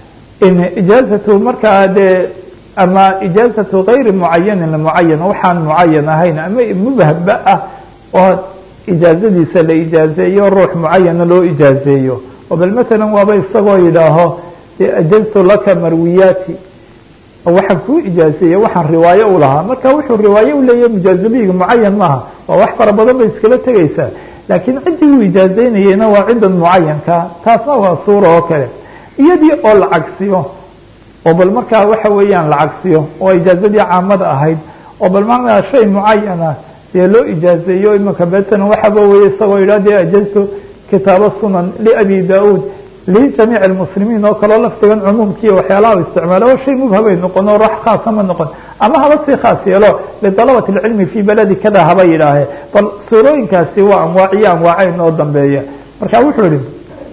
in ijaazatu markaa dee ama ijaazatu gayri mucayanin limucayan, waxaan mucayan ahayn ama mubahba ah oo ijaazadiisa la ijaazeeyo ruux mucayana loo ijaazeeyo. oo bal matalan waaba isagoo yidhaaho ajaztu laka marwiyaati, waxaan kuu ijaazeeye waxaan riwaayo u lahaa. marka wuxuu riwaayo u leeyahay mujaazubihiga mucayan maaha, waa wax fara badan bay iskala tegaysaa. laakiin ciddii uu ijaazaynayena waa ciddan mucayanka, taasna waa suura oo kale. iyadii oo la cagsiyo oo bal markaa waxa weeyaan la cagsiyo oo ijaazadii caamada ahayd oo bal markaa shay mucayana dee loo ijaazeeyo. imaka betan waxaba weye isagoo yidhah dee ajaztu kitaabo sunan liabi da-uud lijamiic almuslimiin oo kaleo laftigan cumuumkiiyo waxyaalaha u isticmaalo oo shay mubhabay noqon oo ruux khaasa ma noqon, ama haba sii khaas yeelo lidalabati alcilmi fii baladi kada haba yidhaahe. bal suurooyinkaasi waa anwaaciyo anwaacayn oo dambeeya. marka wuxuu yihi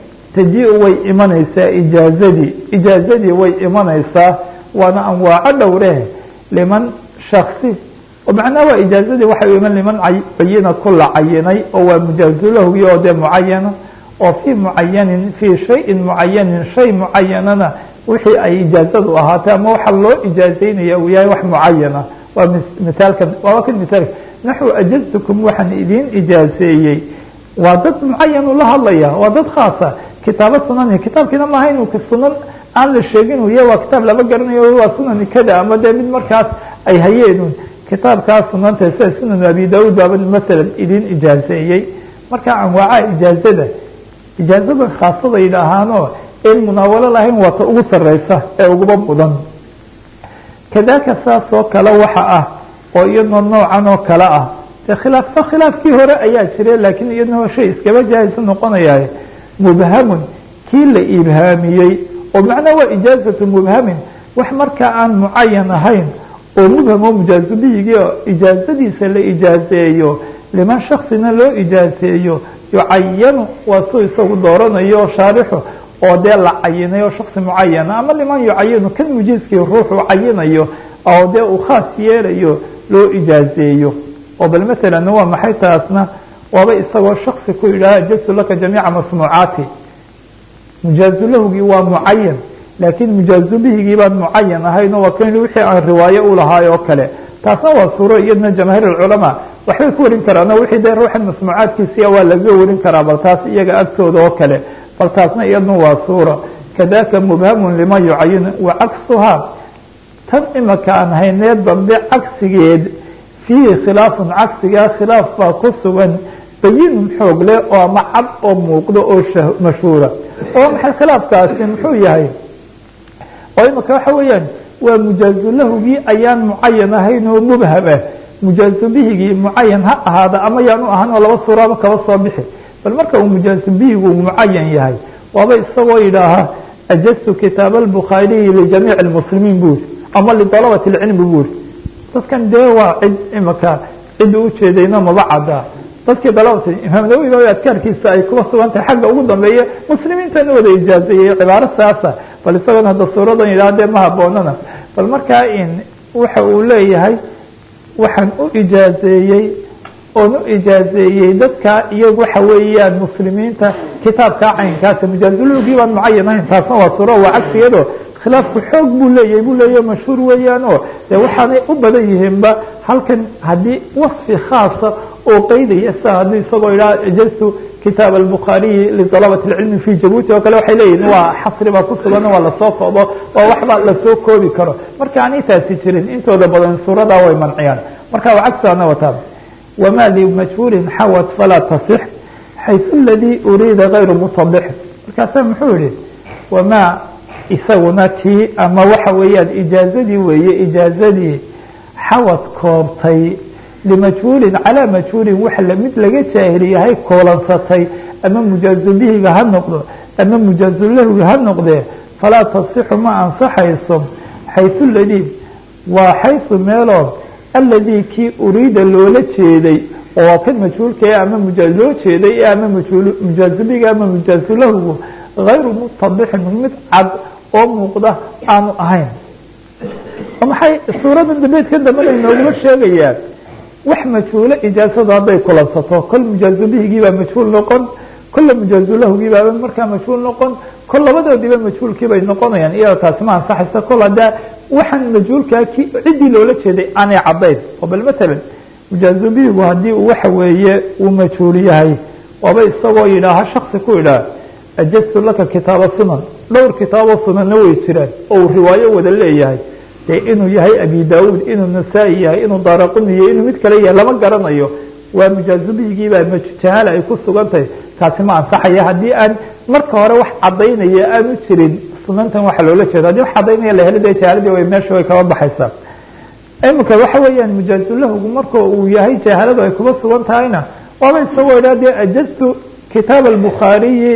taji-u way imanaysaa ijaazadii, ijaazadii way imanaysaa waana anwaaco dhowre liman shaksi oo macnaha waa ijaazadii waxay iman liman cayina ku la cayinay oo waa mujaazulahugii oo dee mucayana oo fii mucayanin fii shayin mucayanin shay mucayanana wixii ay ijaazadu ahaatay ama waxa loo ijaazaynaya uu yahay wax mucayana. waa mithaalkan waaba kan mithaalka naxwu ajaztukum waxaan idin ijaazeeyey, waa dad mucayan ula hadlaya, waa dad khaasa. kitaabo sunani, kitaabkiina maaha inuu sunan aan la sheegin uu yahay, waa kitaab lama garanayo waa sunani kada ama dee mid markaas ay hayeen kitaabkaas sunanta sida sunan abi daud baaba masalan idin ijaazeeyey. marka anwaaca ijaazada, ijaazada khaasada yidhaahaano in munaawalo lahayn waa ta ugu sareysa ee uguba mudan. kadaka saas oo kale waxa ah oo iyadoo noocan oo kale ah dee khilaafta khilaafkii hore ayaa jira, laakiin iyadoo shay iskaba jaahisa noqonaya mubhamun kii la ibhaamiyey oo macnaa waa ijaazatu mubhamin, wax markaa aan mucayan ahayn oo mubham oo mujaazubihigii oo ijaazadiisa la ijaazeeyo liman shaksina loo ijaazeeyo yucayanu waa suu isagu dooranayo shaarixu oo dee la cayinay oo shaksi mucayana, ama liman yucayanu kan mujiizkii ruuxu cayinayo oo dee uu khaas yeelayo loo ijaazeeyo. oo bal matalan waa maxay taasna waaba isagoo shaksi ku yidhaha ajaztu laka jamiica masmuucaati, mujaazulahugii waa mucayan laakiin mujaazubihigii baan mucayan ahayn oo waa kan wixii aan riwaayo u lahaay oo kale. taasna waa suuro iyadna jamaahiir culamaa waxbay ku warin karaan oo wixii dee ruuxan masmuucaadkiisiya waa laga warin karaa, bal taas iyaga agtooda oo kale. bal taasna iyadna waa suura. kadaka mubhamun liman yucayin wacaksuhaa, tan imaka aan haynee dambe cagsigeed fiihi khilaafun, cagsigaa khilaaf baa ku sugan bayinun xoog leh oo ama cad oo muuqdo oo mashhuura. oo maxay khilaafkaasi muxuu yahay? oo imaka waxa weeyaan waa mujaazulahugii ayaan mucayan ahayn oo mubham ah, mujaazubihigii mucayan ha ahaada ama yaanu ahan oo laba suuraaba kaba soo bixi. bal marka uu mujaazubihigu mucayan yahay waaba isagoo yidhaaha ajaztu kitaab albukhaariyi lijamiic almuslimiin buuri ama lidalabati alcilmi buuri. dadkan dee waa cid imaka cidda ujeedayna maba caddaa. dadkii dalabta imaam nawowi baa adkaarkiisa ay kuba sugan tahay xagga ugu dambeeya muslimiintana wada ijaazeeyey cibaaro saasa, bal isagoona hadda suuradan yidhaha dee ma haboonana. bal markaa in waxa uu leeyahay waxaan u ijaazeeyey oon u ijaazeeyey dadka iyagu waxa weeyaan muslimiinta kitaabkaa caynkaasa mujaazulugii baan mucayan ahayn. taasna waa suuro waa cagsigeedo khilaafku xoog buu leeyahay buu leeyahay mashhuur weeyaan oo dee waxaanay u badan yihiinba halkan haddii wasfi khaasa oo qeydaya sa haddii isagoo idhaha ijaztu kitaab albukhaariyi liطalabati اlcilmi fi jabuuti oo kale waxay leeyihin waa xasri baa ku sugan waa lasoo koobo waa waxba lasoo koobi karo marka aanay taasi jirin intooda badan suuradaa way manciyaan marka waa cagsaana wataa wama limajhuulin xawat falaa tasix xayثu اladii uriida غayru mutadix markaasaa muxuu yihi wamaa isaguna tii ama waxa weeyaan ijaazadii weeye ijaazadii xawad koobtay limajhuulin calaa majhuulin wax lamid laga jaahil yahay koolansatay ama mujaazu bihiga ha noqdo ama mujaazu lahuga ha noqdee falaa tasixu ma ansaxayso xayثu ladii waa xayثu meeloo aladii kii uriida loola jeeday oo kan majhuulka ama mujaaz loo jeeday ama mujaazu bihiga ama mujaazu lahugu غayru mutadixin mid cad oo muuqda aanu ahayn maxay suurada dambeedka dambena inoogula sheegayaan wax majhuulo ijaazadu hadday kulansato kol mujaazu bihigiibaa majhuul noqon kolla mujaazu lahugiibaa markaa majhuul noqon kol labadoodiiba majhuulkiibay noqonayaan iyadoo taasi ma ansaxaysa kol haddaa waxaan majhuulkaa ki ciddii loola jeeday aanay caddayn oo bal matalan mujaazu bihigu haddii uu waxa weeye uu majhuul yahay waaba isagoo yidhaaha shaksi ku idhaah ajaztu laka kitaaba sunan dhowr kitaabo sunanna way jiraan oo uu riwaayo wada leeyahay dee inuu yahay abi daauud inuu nasaa-i yahay inuu daaraquni yahay inuu mid kale yahay lama garanayo waa mujaazu bihigiibaa jahaala ay ku sugan tahay taasi ma ansaxaya haddii aan marka hore wax cadaynaya aanu jirin sunantan waxa loola jeeda haddii wax cadaynaya la helo dee jahaaladii way meesha way kaba baxaysaa imika waxa weeyaan mujaazu lahugu marka uu yahay jahaaladu ay kuba sugan tahayna waaba isagoo idhaa dee ajaztu kitaab albukhaariyi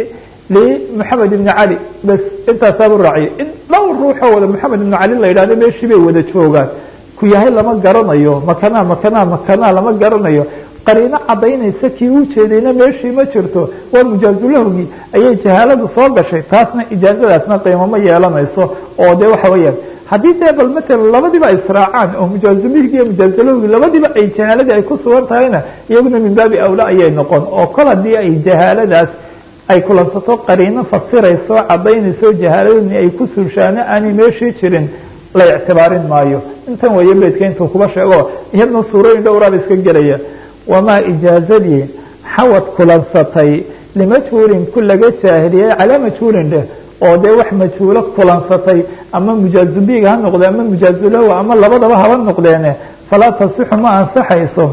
لمحamed بن عalي bs intaasaabuu raaciyay in dhowr ruuxoo wada محamed بن عalي la yidhahdo meeshii bay wada joogaan ku yahay lama garanayo makana makana makana lama garanayo qariino cadaynaysa kii u jeedayna meeshii ma jirto waa mujaazulahogii ayay jahaaladu soo gashay taasna ijaazadaasna qiimo ma yeelanayso oo dee waxa weeyaan haddii dee bal matalan labadiba ay israacaan oo mujaazubihigi iyo mujaazulahogii labadiba ay jahaaladii ay ku sugan tahayna iyaguna min baabi awla ayay noqon oo kol haddii ay jahaaladaas ay kulansato qariino fasirayso cadaynayso jahaaladni ay ku suushaano aanay meeshii jirin la ictibaarin maayo intan weeye beedka intuu kuba sheego iyadna suurooyin dhowraaba iska gelaya wamaa ijaazadii xawad kulansatay limajhuulin ku laga jaahiliyey calaa majhuulin dheh oo dee wax majhuulo kulansatay ama mujaazu bihiga ha noqde ama mujaazu lahu ama labadaba haba noqdeene falaa tasixu ma ansaxayso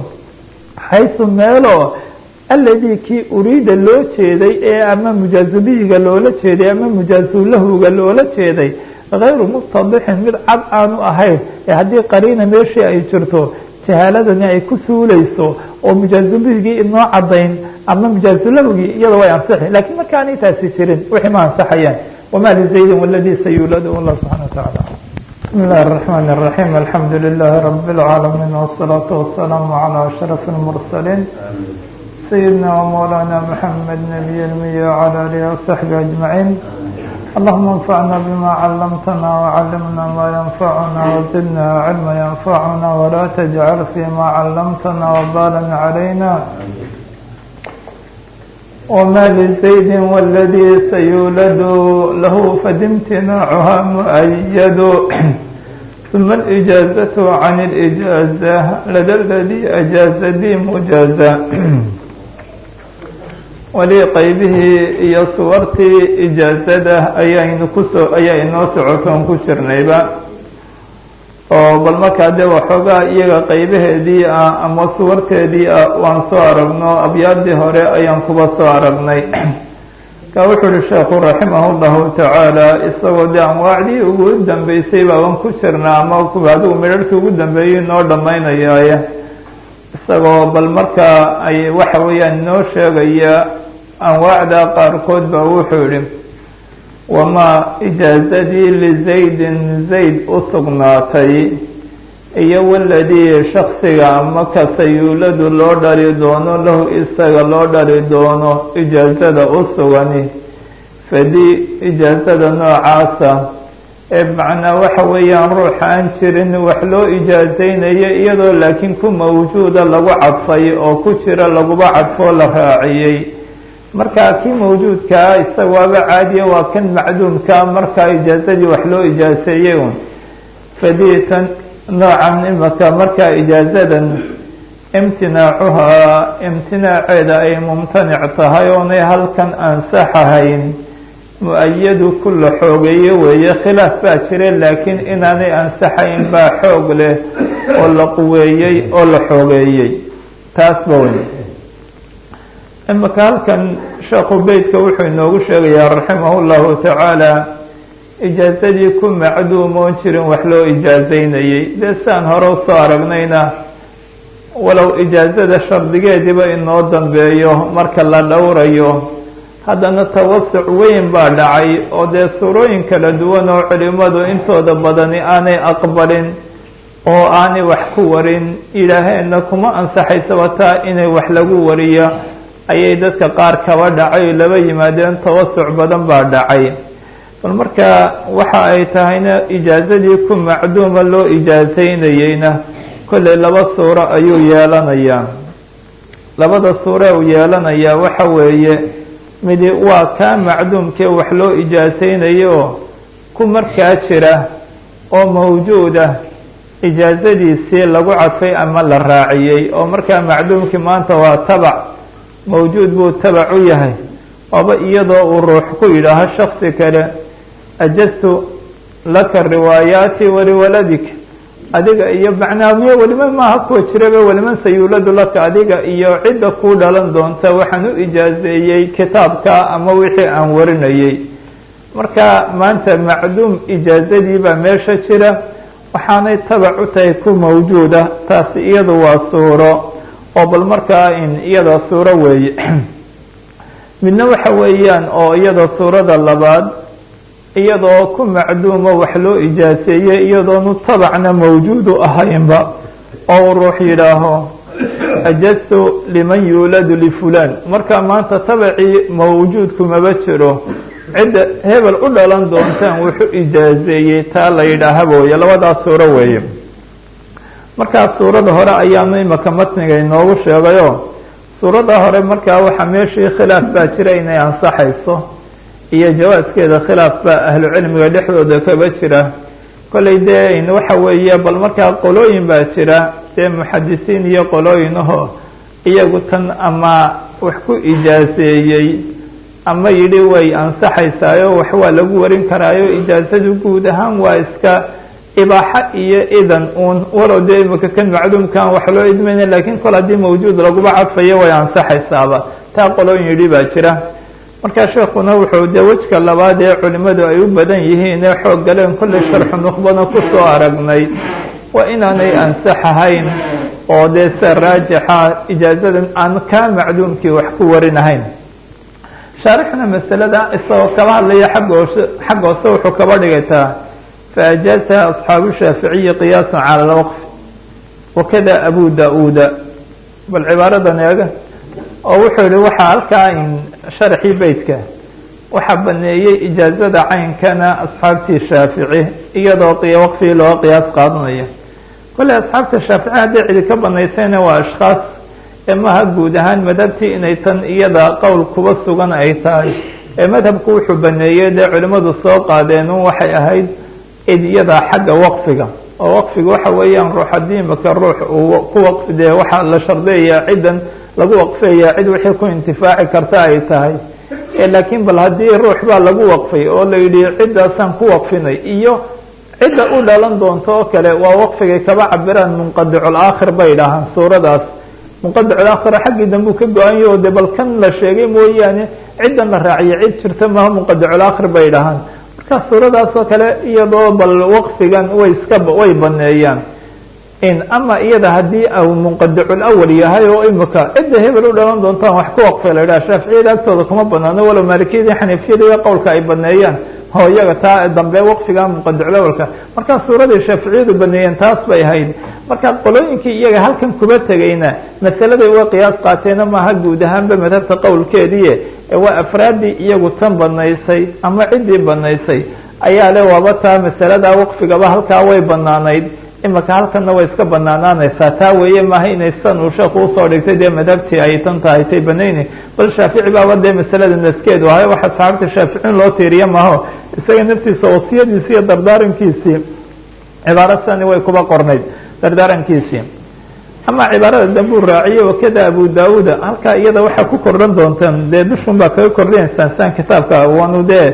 xayثu meelo aladii kii uriida loo jeeday ee ama mujaazu bihiga loola jeeday ama mujaazu lahuga loola jeeday غayru mutadixin mid cad aanu ahayn ee haddii qariina meeshii ay jirto jahaaladani ay ku suulayso oo mujaazu bihigii inoo cadayn ama mujaazu lahugii iyada way ansixi lakiin marka aanay taasi jirin wixii ma ansaxayaan wama lizaydin wladii sayuladu allah subxana wataعala bismi اllahi الرaحman الرaحيم alxamdu lilahi rab اlcaalamiin wالsalaaةu waلsalaamu عalى أشhraf الmursaliin سيدنا ومولانا محمد نبي المية وعلى آله وصحبه أجمعين اللهم انفعنا بما علمتنا وعلمنا ما ينفعنا وزدنا علما ينفعنا ولا تجعل فيما علمتنا وبالا علينا وما لزيد والذي سيولد له فدامتناعها مؤيد ثم الإجازة عن الإجازة لدى الذي أجاز لي مجازة wali qaybihii iyo suwartii ijaazada ayaynu kusoo ayaa inoo socotoon ku jirnayba oo bal markaa dee waxoogaa iyaga qaybaheedii ah ama suwarteedii ah waan soo aragno abyaadii hore ayaan kuba soo aragnay ka wuxuu uhi sheekhu raximah llahu tacaala isagoo dee anwaacdii ugu dambeysay baaban ku jirnaa ama adigu midharhkii ugu dambeeyey noo dhammaynayaaye isagoo bal markaa ay waxa weeyaan inoo sheegaya anwaacda qaarkood ba wuxuu yihi wamaa ijaazadii lizaydin zayd u sugnaatay iyo waladii shaksiga ama ka sayuuladu loo dhali doono lahu isaga loo dhali doono ijaazada u sugani fadii ijaazada noocaasa ee macnaa waxa weeyaan ruuxa aan jirin wax loo ijaazaynayo iyadoo laakiin ku mawjuuda lagu cadfay oo ku jira laguba cadfoo la raaciyey markaa kii mawjuudkaa isaga waaba caadiya waa kan macduumkaa markaa ijaazadii wax loo ijaaseeyey un fadiitan noocan imaka markaa ijaazadan imtinaacuhaa imtinaaceeda ay mumtanic tahay oonay halkan ansaxahayn mu-ayadu ku la xoogeeye weeye khilaaf baa jire laakiin inaanay ansaxayn baa xoog leh oo la quweeyey oo la xoogeeyey taasba weyn imaka halkan sheekhu beytka wuxuu inoogu sheegayaa raximahu llahu tacaala ijaazadii ku macduum oon jirin wax loo ijaazeynayey dee saan hore usoo aragnayna walow ijaazada shardigeediiba inoo dambeeyo marka la dhowrayo haddana tawasuc weyn baa dhacay oo dee suurooyin kala duwan oo culimadu intooda badani aanay aqbalin oo aanay wax ku warin ilaaheenna kuma ansaxaysaba taa inay wax lagu wariyo ayay dadka qaar kaba dhacay laba yimaadeen tawasuc badan baa dhacay bal marka waxa ay tahayna ijaazadii ku macduuma loo ijaazeynayeyna kolley laba suuro ayuu yeelanayaa labada suure uu yeelanayaa waxa weeye midi waa kaa macduumkee wax loo ijaazeynayo ku markaa jira oo mawjuuda ijaazadiisii lagu cadfay ama la raaciyey oo markaa macduumkii maanta waa tabac mawjuud buu tabac u yahay oba iyadoo uu ruux ku yidhaaho shaksi kale ajaztu laka riwaayaati waliwaladik adiga iyo macnaamiyo weliman maaha kuwa jiraba weliman sayuuladu laka adiga iyo cidda kuu dhalan doonta waxaan u ijaazeeyey kitaabka ama wixii aan warinayey marka maanta macduum ijaazadii baa meesha jira waxaanay tabac u tahay ku mawjuuda taasi iyadu waa suuro oo bal markaa in iyada suuro weeye midna waxa weeyaan oo iyada suurada labaad iyadoo ku macduuma wax loo ijaaseeyey iyadoonu tabacna mawjuudu ahaynba oo ruux yidhaaho ajaztu liman yuuladu lifulaan marka maanta tabacii mawjuudku maba jiro cidda hebel u dhalan doontaan wuxuu ijaazeeyey taa la yidhaaha weye labadaas suuro weeye markaa suurada hore ayaanu imaka matniga inoogu sheegayo suurada hore markaa waxaa meeshii khilaaf baa jira inay ansaxayso iyo jawaaskeeda khilaaf baa ahlu cilmiga dhexdooda kaba jira kollay dee waxa weeye bal markaa qolooyin baa jira dee muxadisiin iyo qolooyinaho iyagu tan ama wax ku ijaazeeyey ama yidhi way ansaxaysaayo wax waa lagu warin karaayo ijaazadu guud ahaan waa iska ibaaxa iyo idan uun walow dee imaka kan macluumkan wax loo idmayna laakiin kol haddii mawjuud laguba cadfayo way ansaxaysaaba taa qolooyin yidhi baa jira markaa sheekuna wuxuu dee wejka labaad ee culimadu ay u badan yihiin ee xoog galeen kollay sharxu nuqbana ku soo aragnay waa inaanay ansaxahayn oo dee se raajixa ijaazadan aan kaa macluumkii wax ku warinahayn shaarixna masalada isagoo kaba hadlaya xaggoose xagga hoose wuxuu kaba dhigaytaa faajaazaha asxaabu shaaficiyi qiyaasan cala alwaqf wakada abu da-uuda bal cibaaradan eega oo wuxuu yihi waxaa halkaa in sharxii beytka waxaa baneeyey ijaazada caynkana asxaabtii shaafici iyadoo waqfii loo qiyaas qaadanaya kolley asxaabta shaafici hadday cidi ka banaysayna waa ashkhaas ee maha guud ahaan madhabtii inay tan iyada qowl kuba sugan ay tahay ee madhabku wuxuu baneeyey dee culimmadu soo qaadeen un waxay ahayd id iyadaa xagga waqfiga oo waqfiga waxa weeyaan ruux haddii maka ruux uu ku waqfi dee waxaa la shardeeyaa ciddan lagu waqfeeyaa cid wixii ku intifaaci karta ay tahay laakiin bal haddii ruux baa lagu waqfay oo la yidhi ciddaasaan ku waqfinay iyo cidda u dhalan doonto oo kale waa waqfigay kaba cabiraan munqadiculaakhir bay dhahaan suuradaas munqadiculaakhira xaggii dambuu ka go-anyaho de bal kan la sheegay mooyaane ciddan la raaciyo cid jirta maha munqadiculaakhir bay dhahaan marka suuradaas oo kale iyadoo bal waqfigan way iska way baneeyaan in ama iyada haddii au munqadiculawal yahay oo imika cidda hebel u dhalan doontaan wax ku waqfay la yidhaha shaaficiyada agtooda kuma banaano walow maalikiyada xanafiyada iyo qowlka ay baneeyaan oo iyaga taa dambe waqfiga munqadiculawalka markaa suuraday shaaficiyadu baneeyeen taas bay ahayd marka qolooyinkii iyaga halkan kuba tegayna masaladay uga qiyaas qaateena maaha guud ahaanba madhabta qowlkeedii waa afraadii iyagu tan banaysay ama ciddii banaysay ayaa le waaba taa masalada waqfigaba halkaa way banaanayd imaka halkanna way iska banaanaanaysaa taa weeye maaha inay san uu sheekhu usoo dhigtay dee madhabtii ay tan tahay tay banayni bal shaafici baaba dee masalada naskeedu ahay wax asxaabta shaaficin loo tiiriye maaho isaga naftiisa wasiyadiisi iyo dardaarankiisii cibaarasani way kuba qornayd dardaarankiisii ama cibaarada dambuu raaciye wakada abu daauda halkaa iyada waxaa ku kordhan doontaan dee dushun baa kaga kordhinaysaan sian kitaabka waanu dee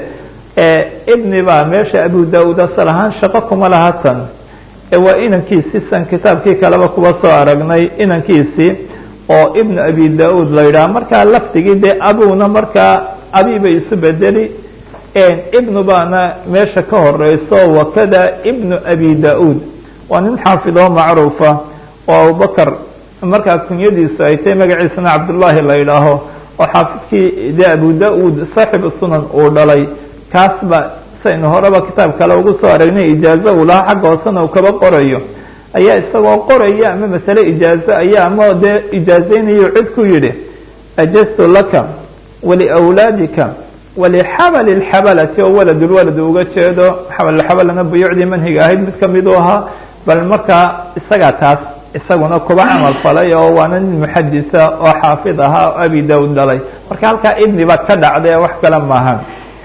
ibni baa meesha abu daauud asal ahaan shaqo kuma lahatan waa inankiisii san kitaabkii kaleba kuba soo aragnay inankiisii oo ibnu abi daauud la yidhaha markaa lafdigii dee abuna markaa abi bay isu bedeli ibnu baana meesha ka horeyso wakada ibnu abi daauud waa nin xaafid oo macruufa oo abubakar markaa kunyadiisu ay tahay magaciisana cabdullaahi la yidhaaho oo xaafidkii dee abu daauud saaxibu sunan uu dhalay kaasba saynu horeba kitaab kale ugu soo aragnay ijaazo uu lahaa xagga hoosena uu kaba qorayo ayaa isagoo qoraya ama masale ijaazo ayaa ama dee ijaazaynayo cid ku yidhi ajaztu laka waliawlaadika walixabali lxabalati oo waladulwalad uga jeedo xabalxabalana buyuucdii manhiga ahayd mid kamid u ahaa bal markaa isagaa taas isaguna kuba camal falay oo waana nin muxadisa oo xaafid ahaa oo abi daud dhalay marka halkaa ibni baa ka dhacday wax kale maaha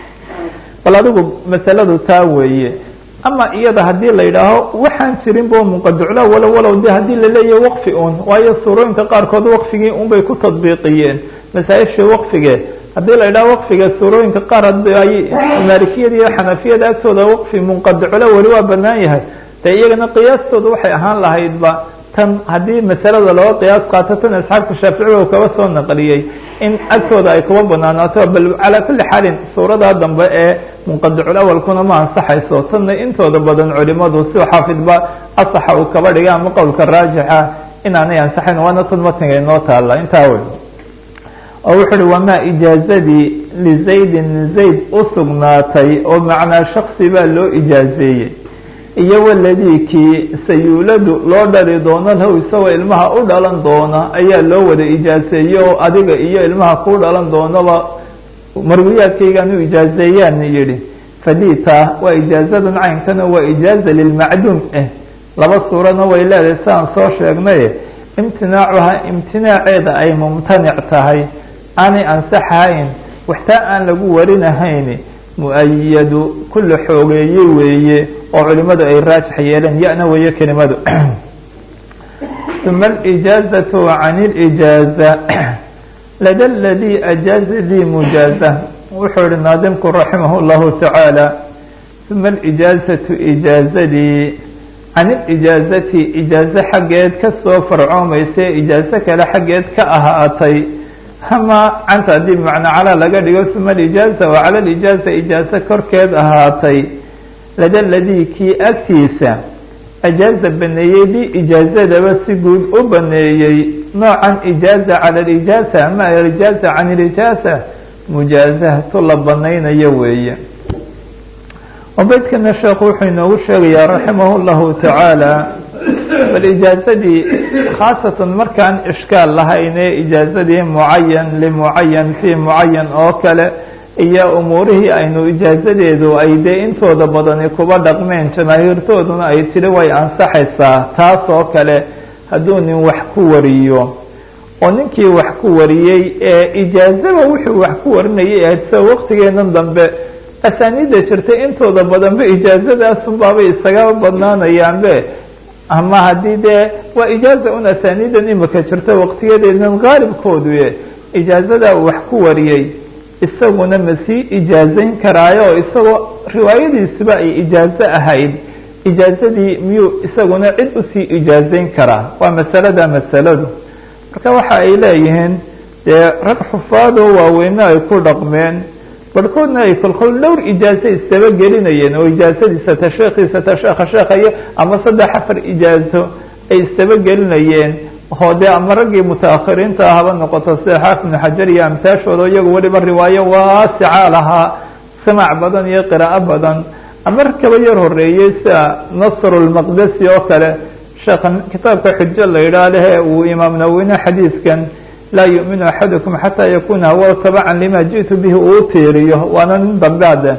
bal adigu masaladu taa weeye ama iyada haddii la yidhaaho waxaan jirin bo munqaducla walow walow de haddii laleeyahay waqfi un waayo suurooyinka qaarkood waqfigii un bay ku tadbiiqiyeen masaa-ishii waqfige haddii la yidhaho waqfiga suurooyinka qaar ay maalikiyada iyo xanafiyada agtooda waqfi munqaducla weli waa banaan yahay dee iyagana qiyaastooda waxay ahaan lahaydba tan haddii masalada looga qiyaas qaato tan asxaabta shaafici u kaba soo naqliyey in agtooda ay kuba banaanaato bal calaa kulli xaalin suuradaa dambe ee munqadicul awalkuna ma ansaxayso tanna intooda badan culimadu si xaafidba asaxa uu kaba dhiga ama qowlka raajixa inaanay ansaxayn waana tan matniga inoo taala intaa wey oo wuxu uhi wamaa ijaazadii lizaydin zayd u sugnaatay oo macnaa shaksi baa loo ijaazeeyey iyo waladii kii sayuuladu loo dhali doono lahu isagoo ilmaha u dhalan doona ayaa loo wada ijaazeeye oo adiga iyo ilmaha kuu dhalan doonaba marwiyaadkaygan u ijaazeeyaan yidhi fadita waa ijaazadan caynkana waa ijaaza lilmacduum eh laba suurana way leedahay siaan soo sheegnay imtinaacuha imtinaaceeda ay mumtanic tahay aanay ansaxahayn waxtaa aan lagu warinahayn muayadu kula xoogeeye weeye oo culimadu ay raajix yeeleen yana weeye kelimadu uma alijaazatu can اlijaaza lada ladii ajaaza lii mujaaza wuxuu ihi naadimku raximah اllahu tacaala uma alijaazatu ijaazadii can ilijaazati ijaazo xaggeed kasoo farcoomaysa ijaazo kale xaggeed ka ahaatay ama canta haddii macna calaa laga dhigo uma alijaaza oo cala alijaaza ijaazo korkeed ahaatay lada ladii kii agtiisa ajaaza baneeyey li ijaazadaba si guud u baneeyey noocan ijaaza cala alijaaza ama alijaaza can ilijaaza mujaazahatu la banaynayo weeye oo beydkana sheekhu wuxuu inoogu sheegayaa raximah llahu tacaala bal ijaazadii khaasatan markaan ishkaal lahayne ijaazadii mucayan limucayan fii mucayan oo kale iyo umuurihii aynu ijaazadeedu ay dee intooda badani kuba dhaqmeen jamaahiirtooduna ay tidhi way ansaxaysaa taas oo kale hadduu nin wax ku wariyo oo ninkii wax ku wariyey ee ijaazaba wuxuu wax ku warinayay ahayd sida waqtigeenan dambe asaaniidda jirtay intooda badanba ijaazadaasunbaabay isaga badnaanayaanbe ama haddii dee waa ijaaza un asaaniidan imika jirta waqtiyadeedan qaalibkoodu ijaazadaa uu wax ku wariyey isaguna ma sii ijaazayn karaayo isagoo riwaayadiisuba ay ijaazo ahayd ijaazadii miyuu isaguna cid usii ijaazayn karaa waa masalada masaladu marka waxa ay leeyihiin dee rag xufaadoo waaweyne ay ku dhaqmeen barhkoodna ay kolkol dhowr ijaazo isdaba gelinayeen oo ijaazadiisa ta sheekhiisa ta sheekha sheekhayo ama saddex afar ijaazo ay isdaba gelinayeen oo dee ama raggii mutaakhiriinta ah haba noqoto sida xaafid ibnu xajar iyo amtaashooda iyagu weliba riwaayo waasica lahaa samaac badan iyo qiraa'o badan ama rag kaba yar horeeyey sida nasrulmaqdesi oo kale sheekhan kitaabka xujo la yidhaah lehe uu imaam nawine xadiidkan laa yu'minu axadukum xataa yakuna hawa tabacan lima ji'tu bihi uu tiiriyo waana nin dambe ade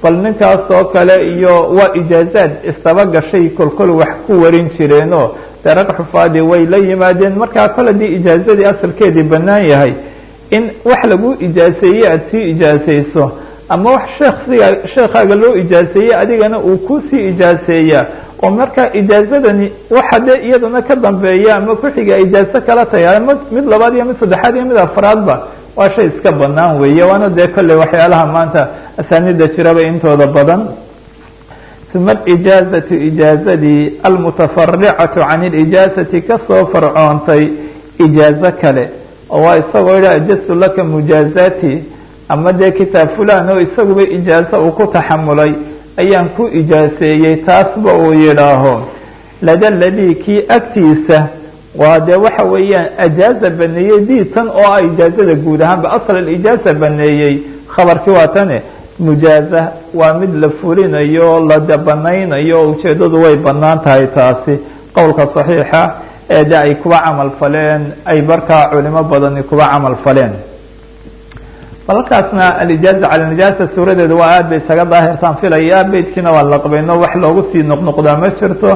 bal ninkaas oo kale iyo waa ijaazaad istaba gashay kolkol wax ku warin jireenoo dee rag xufaadii way la yimaadeen markaa kol haddii ijaazadii asalkeedii bannaan yahay in wax lagu ijaaseeye aada sii ijaasayso ama wax sheeksiga sheekaaga loo ijaaseeye adigana uu kusii ijaaseeya oo markaa ijaazadani waxa dee iyadana ka dambeeya ama ku-xiga ijaaso kala tahay ama mid labaad iyo mid saddexaad iyo mid afraadba waa shay iska banaan weeye waana dee kolley waxyaalaha maanta asaanida jiraba intooda badan uma ijaazatu ijaazadii almutafaricatu can ilijaazati kasoo farcoontay ijaazo kale oo waa isagoo yidha ajastu laka mujaazaati ama dee kitaab fulan oo isaguba ijaazo uu ku taxamulay ayaan ku ijaaseeyey taasba uu yidhaaho lada ladii kii agtiisa waa dee waxa weeyaan ajaaza baneeyey diitan oo ah ijaazada guud ahaanba asal alijaaza baneeyey khabarkii waa tane mujaaza waa mid la fulinayo la banaynayo ujeedadu way banaan tahay taasi qowlka saxiixa ee de ay kuba camal faleen ay markaa culimo badani kuba camal faleen balkaasna alijaaza cala nijaasa suuradeedu waa aad bay isaga daahirtaan filaya beydkiina waa laqbayno wax loogu sii noqnoqdaa ma jirto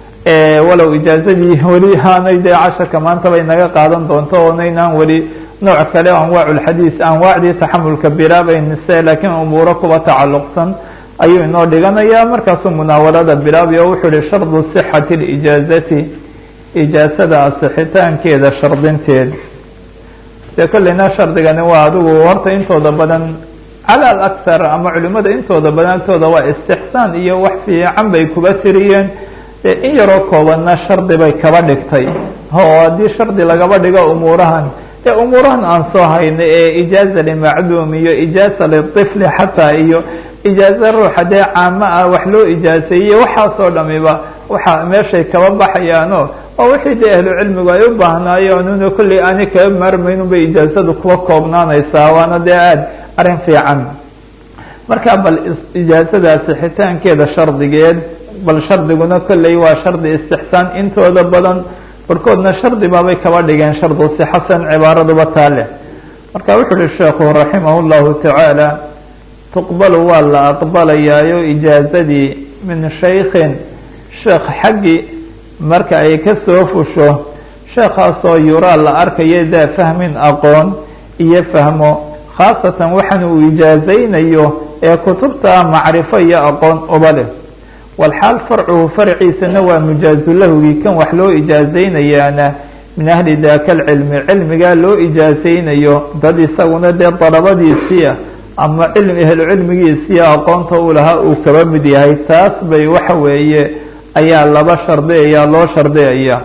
walow ijaazadii weli haanay dee casharka maanta bay naga qaadan doonto oonaynaan weli nooc kale anwaac lxadiis anwaacdii taxamulka bilaabaynise laakiin umuuro kuba tacaluqsan ayuu inoo dhiganaya markaasuu munaawalada bilaabiy o wuxuu ihi shardu sixati lijaazati ijaazada asixitaankeeda shardinteed dee kolleyna shardigani waa adigu horta intooda badan cala alakhar ama culimada intooda badan agtooda waa istixsaan iyo wax fiican bay kuba tiriyeen in yaroo koobanna shardi bay kaba dhigtay oo haddii shardi lagaba dhigo umuurahan ee umuurahan aan soo hayna ee ijaaza limacluum iyo ijaaza liطifli xataa iyo ijaaza ruuxa dee caamo ah wax loo ijaaseeyey waxaasoo dhamiba waxa meeshay kaba baxayaano oo wixii dee ahlu cilmigu ay u baahnaayeenuna kolley aani kaba maarmaynun bay ijaazadu kuwa koobnaanaysaa waana dee aad arrin fiican marka bal ijaazadaasi xitaankeeda shardigeed bal shardiguna kolley waa shardi istixsaan intooda badan barkoodna shardi baabay kaba dhigeen shardu si xasan cibaaraduba taale marka wuxuu uhi sheekhu raximah llahu tacaala tuqbalu waa la aqbalayaayo ijaazadii min shaykhin sheekh xaggi marka ay ka soo fusho sheekhaasoo yuraa la arkayo daa fahmin aqoon iyo fahmo khaasatan waxaan uu ijaazaynayo ee kutubta macrifo iyo aqoon uba leh walxaal farcuhu farciisana waa mujaazulahugii kan wax loo ijaazaynayaana min ahli daaka alcilmi cilmigaa loo ijaazaynayo dad isaguna dee dalabadiisiia ama cilmi ehlu cilmigiisiia aqoonta uu lahaa uu kaba mid yahay taas bay waxa weeye ayaa laba shardiyaya loo shardiyaya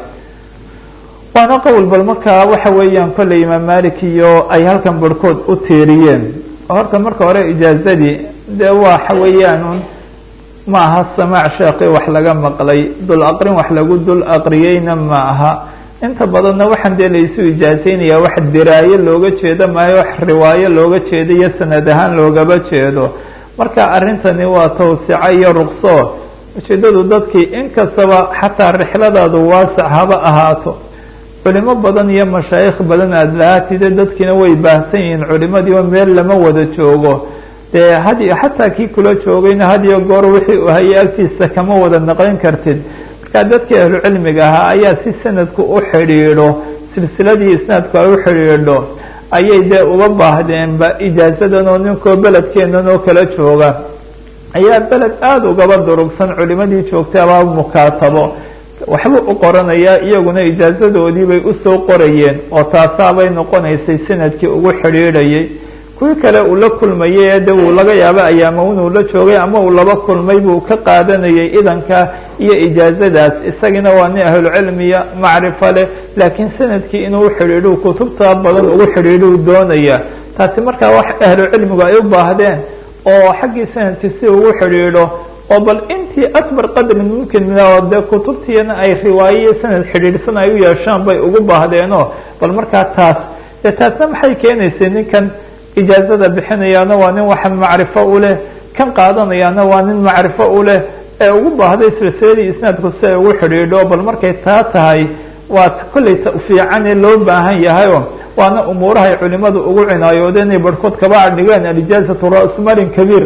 waana qowl bal markaa waxa weeyaan kolley imaam malik iyo ay halkan barhkood u tiiriyeen horta marka hore ijaazadii dee waxa weeyaan ma aha samaac sheekii wax laga maqlay dul aqrin wax lagu dul aqriyeyna ma aha inta badanna waxaan dee laysu ijaazaynaya wax diraayo looga jeedo maayo wax riwaayo looga jeedo iyo sanad ahaan loogaba jeedo marka arrintani waa tawsico iyo ruqso ujeedadu dadkii inkastaba xataa rixladaadu waasac haba ahaato culimo badan iyo mashaayikh badan aada lahaatide dadkiina way baahsan yihiin culimadiiba meel lama wada joogo dee had xataa kii kula joogayna had iyo goor wixii uu hayay agtiisa kama wada naqlin kartid marka dadkii ahlu cilmiga ahaa ayaa si sanadku u xidhiidho silsiladii isnaadku ay u xidhiidho ayay dee uga baahdeenba ijaazadan oo ninkoo beledkeenan oo kala jooga ayaa beled aada ugaba durugsan culimadii joogtay abaa mukaatabo waxbuu u qoranayaa iyaguna ijaazadoodii bay usoo qorayeen oo taasaabay noqonaysay sanadkii ugu xidhiidhayay kuwii kale uu la kulmayay ee de uu laga yaabo ayaama inuu la joogay ama uu laba kulmay buu ka qaadanayay idanka iyo ijaazadaas isagiina waa nin ahlucilmiya macrifo leh laakiin sanadkii inuu uxidhiidhu kutubta badan ugu xidhiidhuu doonaya taasi markaa wax ahlucilmigu ay u baahdeen oo xaggii sanadkii si ugu xidhiidho oo bal intii akbar qadrin mumkin oo dee kutubtiina ay riwaaye sanad xidhiidhsan ay u yeeshaan bay ugu baahdeenoo bal markaa taas dee taasna maxay keenaysay ninkan ijaazada bixinayaana waa nin wax macrifo u leh kan qaadanayaana waa nin macrifo u leh ee ugu baahday silsiladii isnaadku si ay ugu xidhiidho bal markay taa tahay waa kolley fiicane loo baahan yahayo waana umuurahay culimadu ugu cinaayoodeen inay barhkood kaba adhigeen alijaazatu ra-su malin kabiir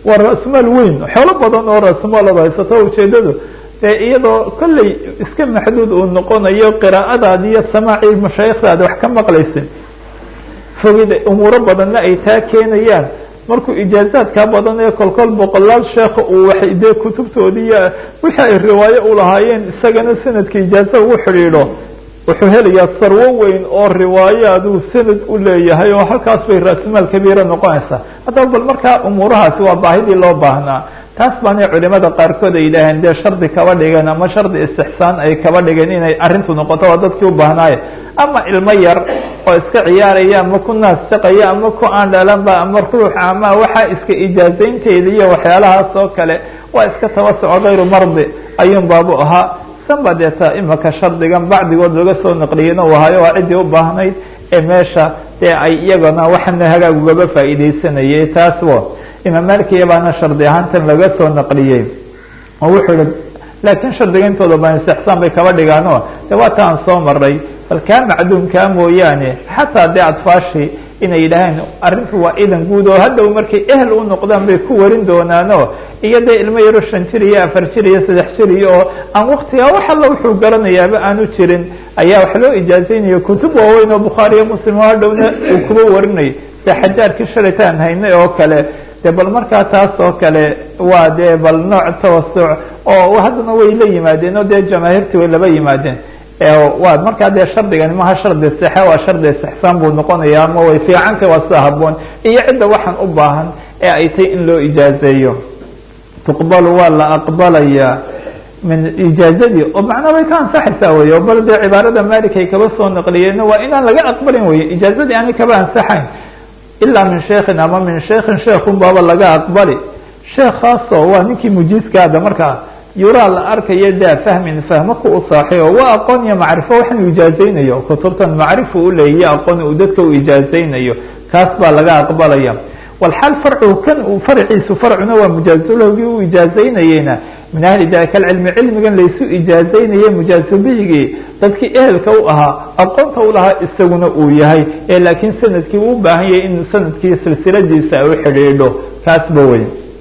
waa rasmaal weyn xoolo badan oo rasmaalada haysato ujeedadu dee iyadoo kolley iska maxduud uu noqonayo qiraa'adaadi iyo samaacii mashaayikdaada wax ka maqlaysa fogida umuuro badanna ay taa keenayaan markuu ijaazaadkaa badan ee kolkol boqolaal sheekha uu waxay dee kutubtoodii iyo wixii ay riwaayo u lahaayeen isagana sanadka ijaaza ugu xidhiidho wuxuu helayaa sarwo weyn oo riwaayaaduu sanad u leeyahay oo halkaas bay raasmaal kabiira noqonaysaa haddaba bal markaa umuurahaasi waa baahidii loo baahnaa taas baana culimada qaarkood ay yidhaaheen dee shardi kaba dhigeen ama shardi istixsaan ay kaba dhigeen inay arrintu noqoto waa dadkii u baahnaaye ama ilmo yar oo iska ciyaaraya ama ku naasaqaya ama ku aan dhalanba ama ruux ama waxaa iska ijaazaynteeda iyo waxyaalahaas oo kale waa iska tabasoco kayru mardi ayuun baabu ahaa sanba deeta imaka shardigan bacdigood laga soo naqliyeyna uu ahayo waa ciddii u baahnayd ee meesha dee ay iyagana waxana hagaag ugaba faa'iidaysanayay taas wo imaam malikiya baana shardi ahaantan laga soo naqliyey oo wuxuu yihi laakiin shardiga intooda baan istixsaan bay kaba dhigaano de waa taan soo maray bal kaa macduumkaa mooyaane xataa dee adfaashii inay yidhaaheen arrintu waa idan guud oo hadhow markay ehel u noqdaan bay ku warin doonaano iyo dee ilmo yaro shan jir iyo afar jir iyo saddex jir iyo oo aan waktigaa wax alla wuxuu garanayaaba aanu jirin ayaa wax loo ijaazaynaya kutub waaweyn oo bukhaari iyo muslim oo hadhowna uu kuba warinay de xajaarkii shalitaan haynay oo kale de bal markaa taas oo kale waa dee bal nooc tawasuc oo haddana way la yimaadeen oo dee jamaahiirtii way laba yimaadeen waa markaa dee shardigani maha shardi sixe waa shardi istixsaan buu noqonaya ama way fiicantay waa sida haboon iyo cidda waxaan u baahan ee ay tay in loo ijaazeeyo tuqbalu waa la aqbalayaa min ijaazadii oo macnaa way ka ansaxaysaa wey o bal dee cibaarada malik ay kaba soo naqliyeen waa inaan laga aqbalin wey ijaazadii aanay kaba ansaxayn ilaa min sheekhin ama min sheekhin sheekun baaba laga aqbali sheekhaasoo waa ninkii mujiiskaada markaa yuraa la arkayo daa fahmin fahmo ku u saaxiibo waa aqoon iyo macrifo waxan uu ijaazaynayo kutubtan macrifu u leeyahy aqoon uu dadka u ijaazaynayo kaas baa laga aqbalaya walxaal farcuhu kan uu farciisu farcuna waa mujaazulahgii u ijaazaynayeyna min ahli dalika alcilmi cilmigan laysu ijaazaynayay mujaazubihigii dadkii ehelka u ahaa aqoonta u lahaa isaguna uu yahay ee laakiin sanadkii uu u baahan yahay inuu sanadkii silsiladiisa ay u xidhiidho kaasba wey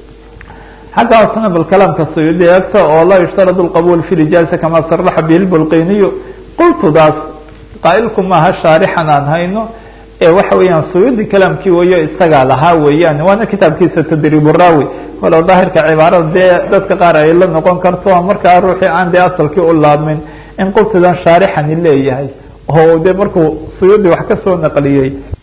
xagga hoosena bal kalaamka suyuudi eegta oo laa yushtaradu lqabuul fi lijaaza kama saraxa bihi lbulqiniyu qultudaas qaa'ilku maaha shaarixan aan hayno ee waxa weeyaan suyuudi kalaamkii wayo isagaa lahaa weeyaan waana kitaabkiisa tadriib raawi walow daahirka cibaarada dee dadka qaar ay la noqon karto markaa ruuxii aan dee asalkii u laabmin in qultudan shaarixani leeyahay oo dee markuu suyuudi wax ka soo naqliyey